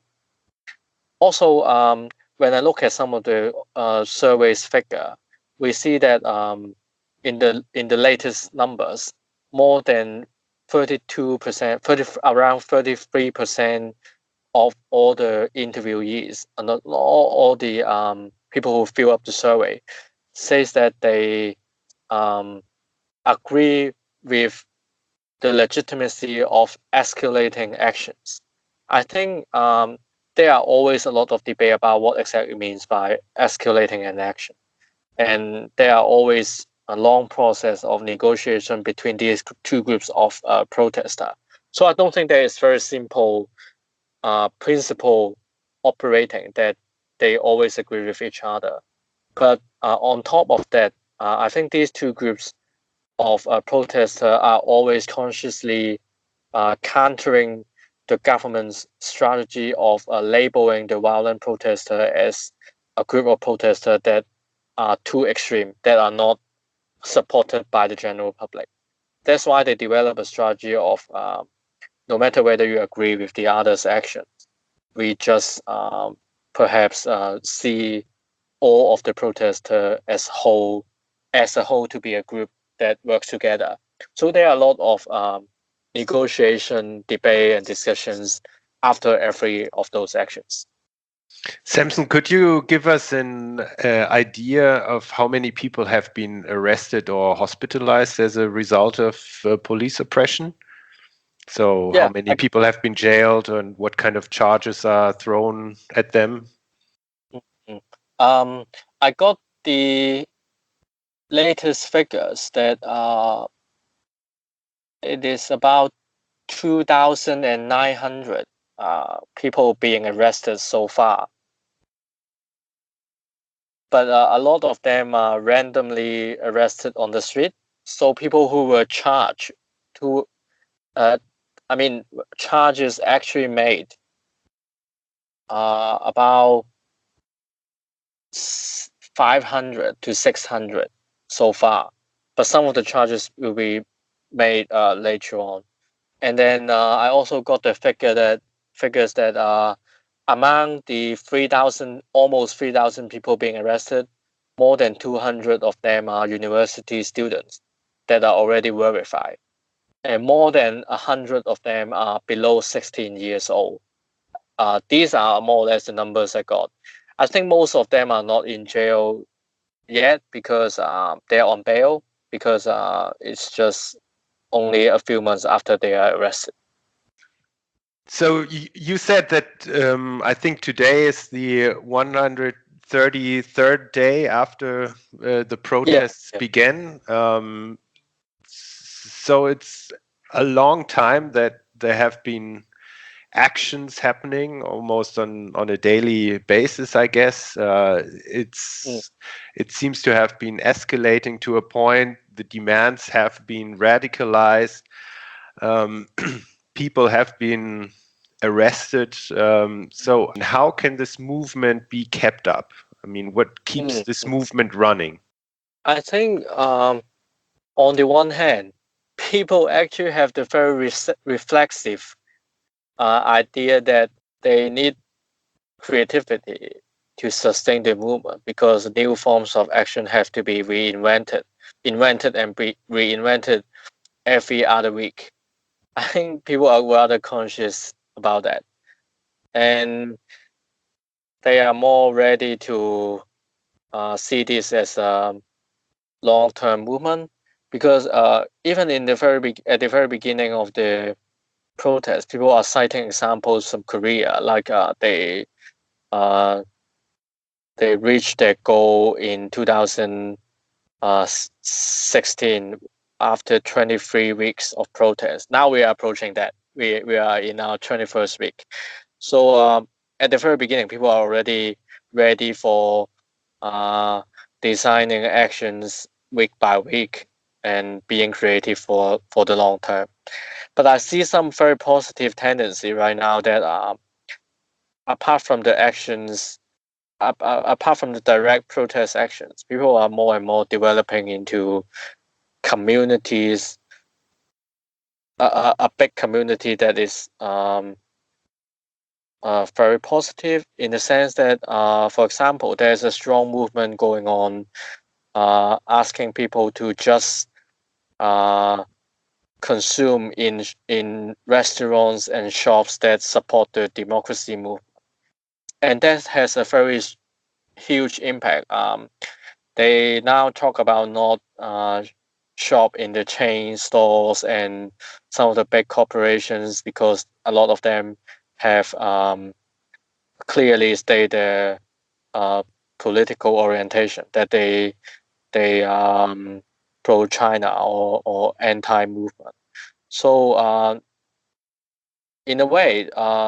also, um, when I look at some of the uh, surveys figure, we see that um, in the in the latest numbers, more than thirty-two percent, thirty around thirty-three percent of all the interviewees, and all, all the um, people who fill up the survey, says that they um, agree with the legitimacy of escalating actions. I think um, there are always a lot of debate about what exactly means by escalating an action. And there are always a long process of negotiation between these two groups of uh, protesters. So I don't think that it's very simple uh, principle operating, that they always agree with each other. But uh, on top of that, uh, I think these two groups of uh, protesters are always consciously uh, countering the government's strategy of uh, labeling the violent protester as a group of protesters that are too extreme, that are not supported by the general public. That's why they develop a strategy of uh, no matter whether you agree with the other's actions, we just um, perhaps uh, see all of the protesters as whole, as a whole, to be a group that works together. So there are a lot of um, negotiation, debate, and discussions after every of those actions. Samson, could you give us an uh, idea of how many people have been arrested or hospitalized as a result of uh, police oppression? So Yeah, how many I, people have been jailed and what kind of charges are thrown at them? um, I got the latest figures that uh, it is about two thousand nine hundred uh, people being arrested so far. But uh, a lot of them are randomly arrested on the street. So people who were charged to, uh, I mean, charges actually made uh, about five hundred to six hundred so far. But some of the charges will be made uh, later on. And then uh, I also got the figure that figures that uh, among the three thousand, almost three thousand people being arrested, more than two hundred of them are university students that are already verified. And more than one hundred of them are below sixteen years old. Uh, these are more or less the numbers I got. I think most of them are not in jail yet because uh, they're on bail, because uh, it's just only a few months after they are arrested. So you, you said that um, I think today is the one hundred thirty-third day after uh, the protests yeah. began. Um, so it's a long time that there have been actions happening almost on, on a daily basis, I guess. Uh, it's Mm. It seems to have been escalating to a point. The demands have been radicalized. Um, people have been arrested. Um, so how can this movement be kept up? I mean, what keeps Mm. this movement running? I think um, on the one hand, people actually have the very re- reflexive uh, idea that they need creativity to sustain the movement, because new forms of action have to be reinvented, invented and be reinvented every other week. I think people are rather conscious about that, and they are more ready to uh, see this as a long-term movement, because uh, even in the very be- at the very beginning of the protest, people are citing examples from Korea, like uh, they uh, they reached their goal in two thousand sixteen after twenty-three weeks of protest. Now we are approaching that. We we are in our twenty-first week. So um, at the very beginning, people are already ready for uh, designing actions week by week and being creative for, for the long term. But I see some very positive tendency right now that uh, apart from the actions, uh, apart from the direct protest actions, people are more and more developing into communities, a, a, a big community that is um, uh, very positive, in the sense that, uh, for example, there's a strong movement going on uh, asking people to just uh, consume in in restaurants and shops that support the democracy movement, and that has a very huge impact. Um, they now talk about not uh, shop in the chain stores and some of the big corporations, because a lot of them have um, clearly stated their uh, political orientation, that they they um pro China or, or anti movement. So uh, in a way, um,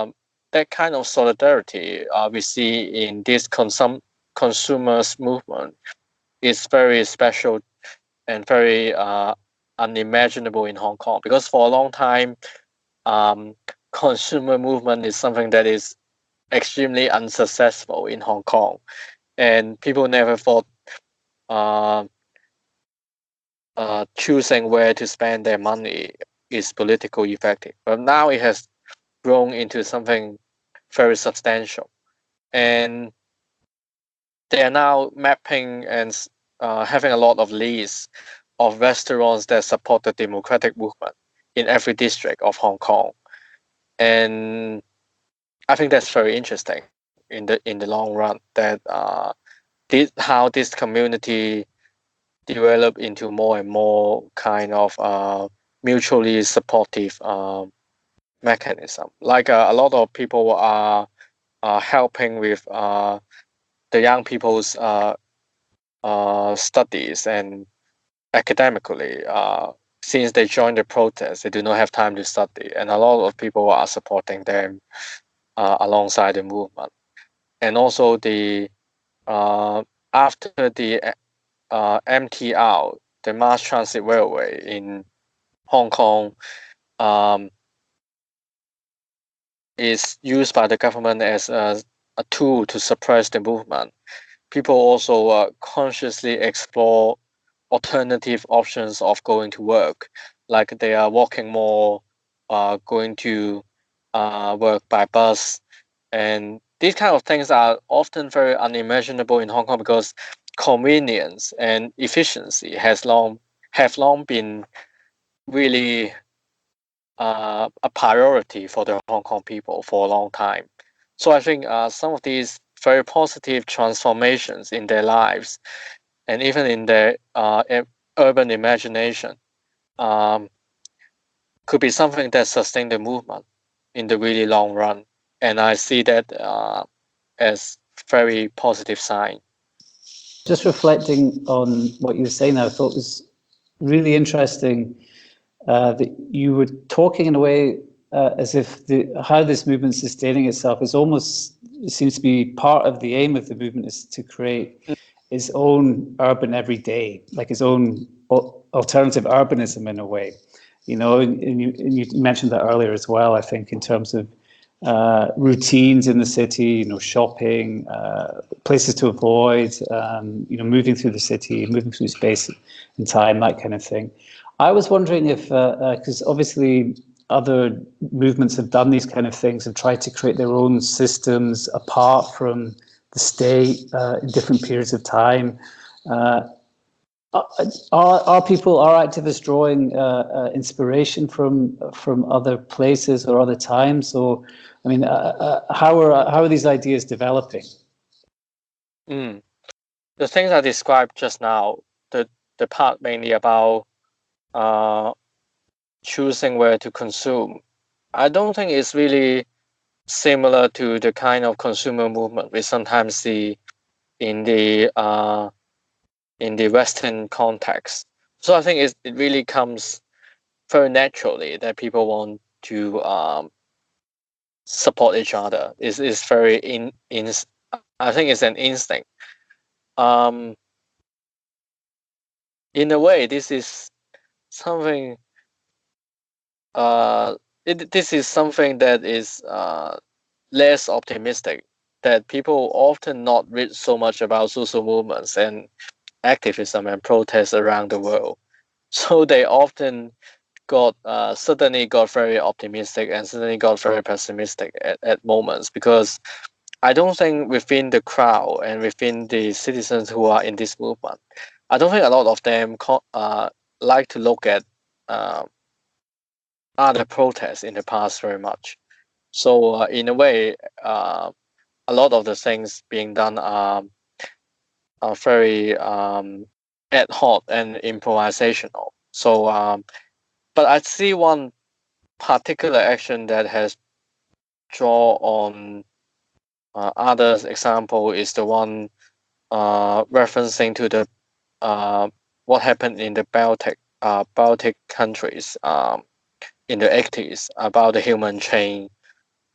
that kind of solidarity uh, we see in this consum- consumers movement is very special and very uh, unimaginable in Hong Kong, because for a long time, um, consumer movement is something that is extremely unsuccessful in Hong Kong, and people never thought uh, uh, choosing where to spend their money is politically effective. But now it has grown into something very substantial, and they are now mapping and uh, having a lot of lists of restaurants that support the democratic movement in every district of Hong Kong, and I think that's very interesting in the in the long run. That uh, this how this community develop into more and more kind of uh, mutually supportive uh, mechanism. Like uh, a lot of people are uh, helping with uh, the young people's uh, uh, studies and academically. Uh, since they join the protest, they do not have time to study, and a lot of people are supporting them uh, alongside the movement. And also the uh, after the uh, M T R, the Mass Transit Railway in Hong Kong, um, is used by the government as a, a tool to suppress the movement. People also uh, consciously explore alternative options of going to work, like they are walking more, uh, going to uh, work by bus, and these kind of things are often very unimaginable in Hong Kong because convenience and efficiency has long have long been really uh, a priority for the Hong Kong people for a long time. So I think uh, some of these very positive transformations in their lives and even in their uh, urban imagination um, could be something that sustain the movement in the really long run. And I see that uh, as very positive sign. Just reflecting on what you were saying, I thought was really interesting uh, that you were talking in a way uh, as if the, how this movement is sustaining itself is almost, it seems to be part of the aim of the movement is to create its own urban everyday, like its own alternative urbanism in a way. You know, and, and, you, and you mentioned that earlier as well, I think, in terms of uh, routines in the city, you know, shopping, uh, places to avoid, um, you know, moving through the city, moving through space and time, that kind of thing. I was wondering if, because uh, uh, obviously other movements have done these kind of things and tried to create their own systems apart from the state uh, in different periods of time. Uh, are, are people, are activists drawing uh, uh, inspiration from from other places or other times? Or, I mean, uh, uh, how are how are these ideas developing? Mm. The things I described just now, the the part mainly about uh, choosing where to consume, I don't think it's really similar to the kind of consumer movement we sometimes see in the uh, in the Western context. So I think it's, it really comes very naturally that people want to um, support each other. It's, it's very in, in I think it's an instinct. Um, in a way, this is something uh, it, this is something that is uh, less optimistic, that people often not read so much about social movements and activism and protests around the world. So they often got uh, suddenly got very optimistic and suddenly got very pessimistic at, at moments, because I don't think within the crowd and within the citizens who are in this movement, I don't think a lot of them co- uh, like to look at uh, other protests in the past very much. So uh, in a way, uh, a lot of the things being done are, are very um, ad hoc and improvisational. So, um, but I see one particular action that has draw on uh, others. Example is the one uh, referencing to the uh, what happened in the Baltic uh, Baltic countries um, in the eighties about the human chain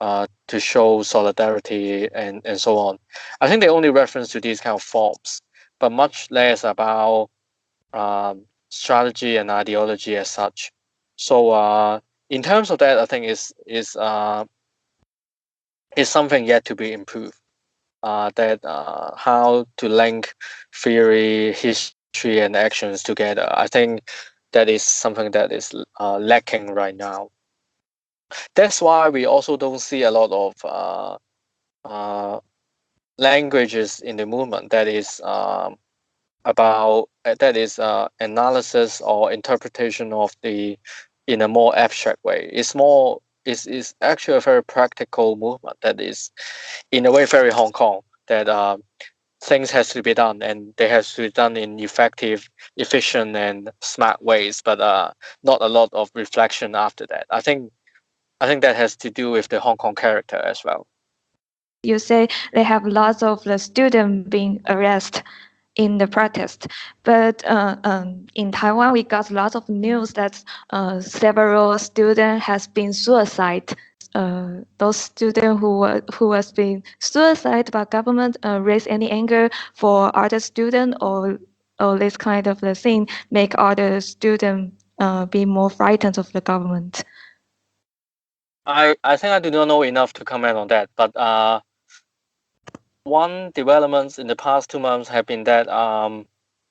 uh, to show solidarity and, and so on. I think they only reference to these kind of forms, but much less about um, strategy and ideology as such. So uh, in terms of that, I think is is uh, is something yet to be improved. Uh, that uh, how to link theory, history, and actions together. I think that is something that is uh, lacking right now. That's why we also don't see a lot of uh, uh, languages in the movement that is um, about uh, that is uh, analysis or interpretation of the in a more abstract way. It's more it's, it's actually a very practical movement that is in a way very Hong Kong, that uh, things has to be done and they have to be done in effective, efficient and smart ways, but uh, not a lot of reflection after that. I think I think that has to do with the Hong Kong character as well. You say they have lots of the students being arrested in the protest, but uh, um, in Taiwan we got lots of news that uh, several students has been suicide. Uh, those students who were who was being suicide by government uh, raise any anger for other student, or or this kind of the thing make other student uh, be more frightened of the government. I, I think I do not know enough to comment on that, but uh, one developments in the past two months have been that um,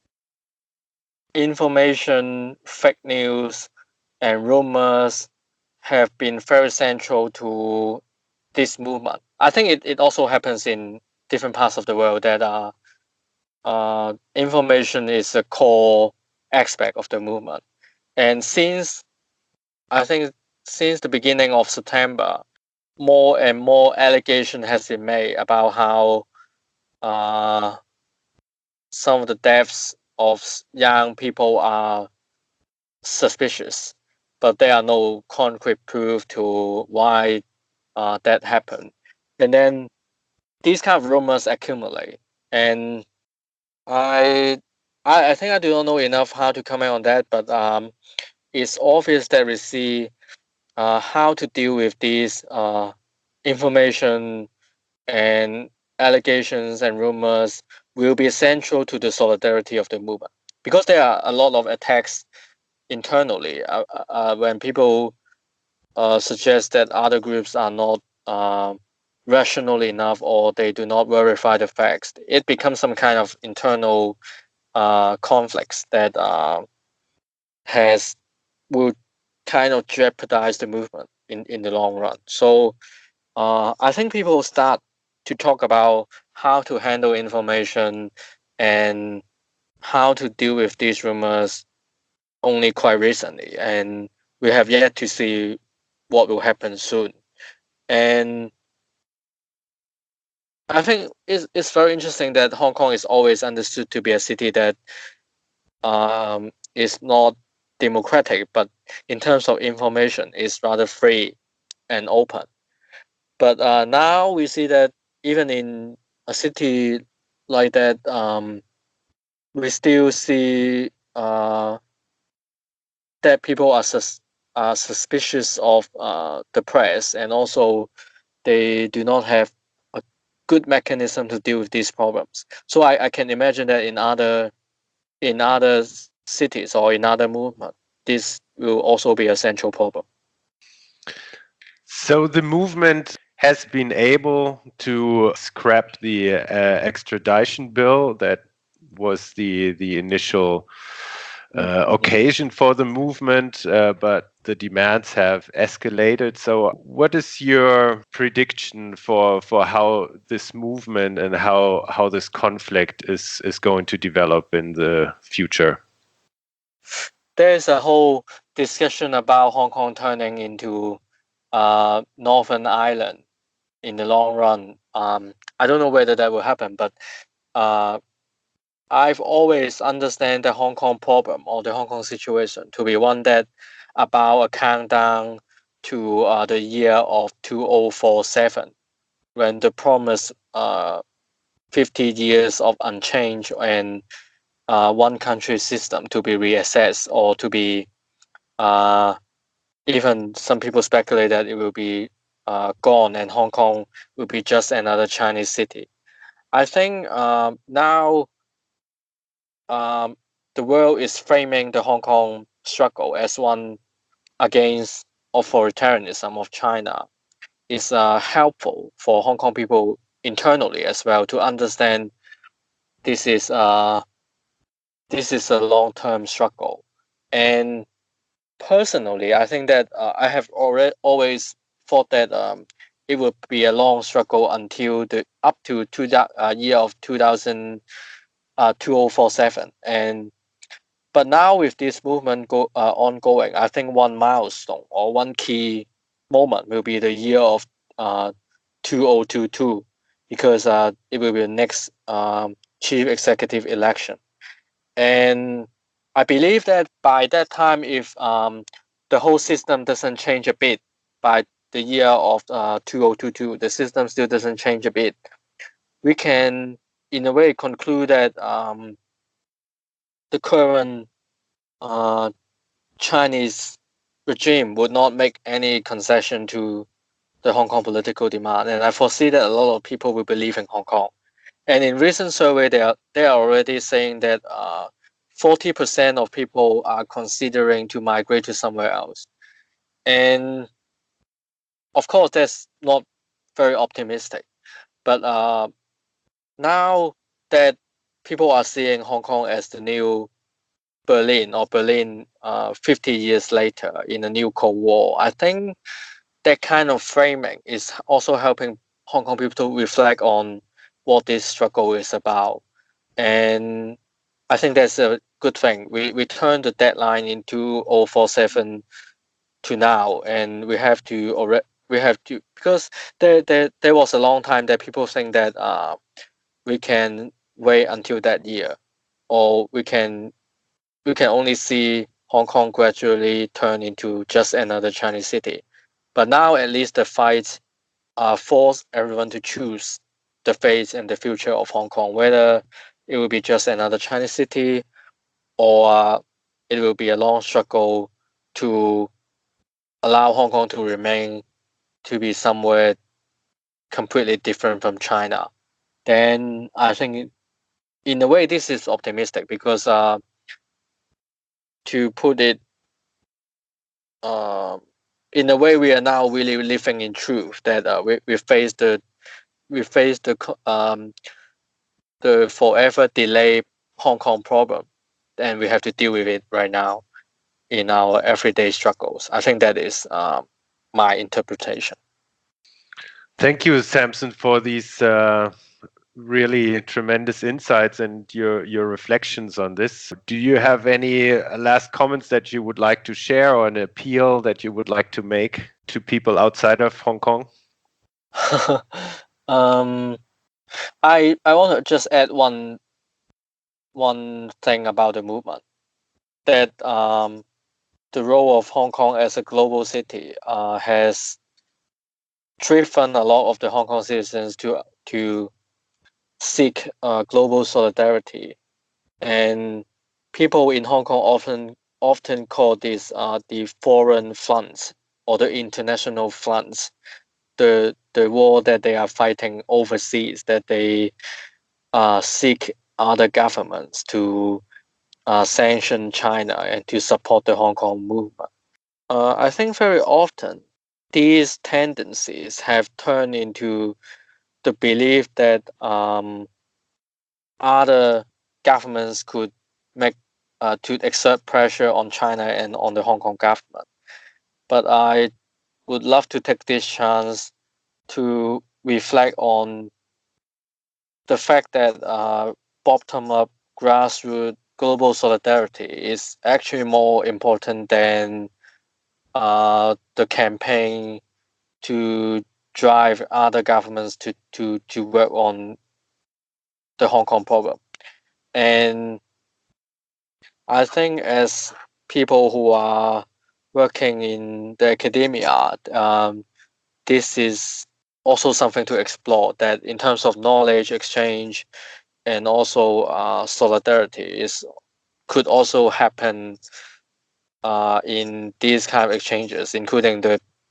information, fake news, and rumors have been very central to this movement. I think it, it also happens in different parts of the world that uh, uh, information is a core aspect of the movement. And since I think since the beginning of September, more and more allegation has been made about how uh, some of the deaths of young people are suspicious, but there are no concrete proof to why uh, that happened. And then these kind of rumors accumulate, and I, I, I think I do not know enough how to comment on that, but um, it's obvious that we see uh, how to deal with these uh, information and allegations and rumors will be essential to the solidarity of the movement, because there are a lot of attacks internally uh, uh, when people uh, suggest that other groups are not uh, rational enough or they do not verify the facts. It becomes some kind of internal uh, conflicts that uh, has will kind of jeopardize the movement in, in the long run. So uh, I think people start to talk about how to handle information and how to deal with these rumors only quite recently, and we have yet to see what will happen soon. And I think it's, it's very interesting that Hong Kong is always understood to be a city that um, is not democratic, but in terms of information, is rather free and open. But uh, now we see that even in a city like that, um, we still see uh, that people are sus- are suspicious of uh, the press, and also they do not have a good mechanism to deal with these problems. So I, I can imagine that in other in other cities or in other movements, this will also be a central problem. So the movement has been able to scrap the uh, extradition bill that was the the initial uh, occasion for the movement, uh, but the demands have escalated. So what is your prediction for for how this movement and how how this conflict is is going to develop in the future? There's a whole discussion about Hong Kong turning into uh, Northern Ireland in the long run. Um, I don't know whether that will happen, but uh, I've always understand the Hong Kong problem or the Hong Kong situation to be one that about a countdown to uh, the year of two thousand forty-seven, when the promised uh, fifty years of unchanged and uh, one country system to be reassessed, or to be uh, even some people speculate that it will be uh, gone and Hong Kong will be just another Chinese city. I think um, now um, the world is framing the Hong Kong struggle as one against authoritarianism of China. It's uh, helpful for Hong Kong people internally as well to understand this is uh, this is a long-term struggle. And personally, I think that uh, I have already always thought that um, it would be a long struggle until the up to two uh, year of two thousand uh, two thousand forty-seven. And but now with this movement go uh, ongoing, I think one milestone or one key moment will be the year of uh, two thousand twenty-two, because uh, it will be the next um, chief executive election. And I believe that by that time, if um, the whole system doesn't change a bit by the year of uh, two thousand twenty-two, the system still doesn't change a bit, we can, in a way, conclude that um, the current uh, Chinese regime would not make any concession to the Hong Kong political demand. And I foresee that a lot of people will believe in Hong Kong. And in recent survey, they are they are already saying that uh, forty percent of people are considering to migrate to somewhere else. And of course, that's not very optimistic. But uh, now that people are seeing Hong Kong as the new Berlin, or Berlin uh, fifty years later in a new Cold War, I think that kind of framing is also helping Hong Kong people to reflect on what this struggle is about. And I think that's a good thing. We we turned the deadline in two thousand forty-seven to now, and we have to already we have to, because there there there was a long time that people think that uh we can wait until that year, or we can we can only see Hong Kong gradually turn into just another Chinese city. But now at least the fight uh, force everyone to choose the fate and the future of Hong Kong, whether it will be just another Chinese city, or uh, it will be a long struggle to allow Hong Kong to remain to be somewhere completely different from China. Then I think in a way this is optimistic, because uh, to put it uh, in a way, we are now really living in truth that uh, we, we face the we face the um the forever delayed Hong Kong problem, and we have to deal with it right now in our everyday struggles. I think that is um, my interpretation. Thank you, Samson, for these uh, really tremendous insights and your your reflections on this. Do you have any last comments that you would like to share, or an appeal that you would like to make to people outside of Hong Kong? um, I I want to just add one one thing about the movement, that um, the role of Hong Kong as a global city uh, has driven a lot of the Hong Kong citizens to to seek uh, global solidarity, and people in Hong Kong often often call this uh, the foreign fronts, or the international fronts, the the war that they are fighting overseas, that they uh, seek other governments to uh, sanction China and to support the Hong Kong movement. Uh, I think very often these tendencies have turned into the belief that um, other governments could make uh, to exert pressure on China and on the Hong Kong government. But I would love to take this chance to reflect on the fact that uh, bottom-up grassroots global solidarity is actually more important than uh, the campaign to drive other governments to, to, to work on the Hong Kong problem. And I think as people who are working in the academia, um, this is also something to explore, that in terms of knowledge exchange and also uh, solidarity is could also happen uh, in these kind of exchanges, including the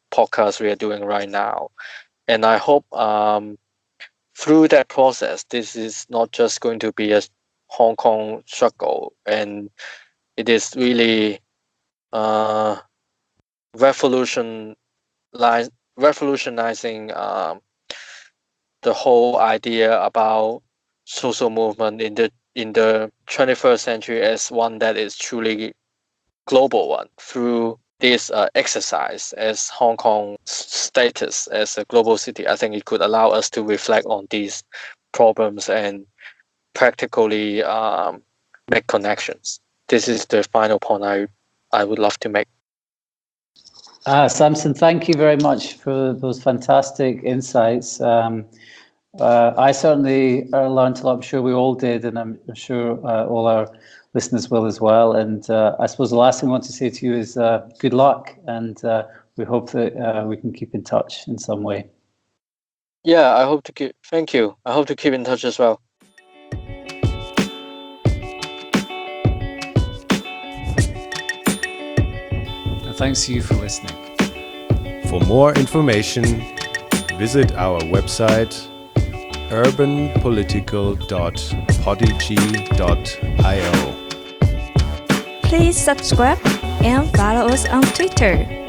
podcast we are doing right now. And I hope um, through that process, this is not just going to be a Hong Kong struggle, and it is really uh, revolution, revolutionizing um, the whole idea about social movement in the in the twenty-first century as one that is truly global one through this uh, exercise as Hong Kong's status as a global city. I think it could allow us to reflect on these problems and practically um, make connections. This is the final point I I would love to make. Ah, Samson, thank you very much for those fantastic insights. Um, uh, I certainly uh, learned a lot. I'm sure we all did, and I'm sure uh, all our listeners will as well. And uh, I suppose the last thing I want to say to you is uh, good luck, and uh, we hope that uh, we can keep in touch in some way. Yeah, I hope to keep. Thank you. I hope to keep in touch as well. And thanks to you for listening. For more information, visit our website urban political dot podigy dot i o. Please subscribe and follow us on Twitter.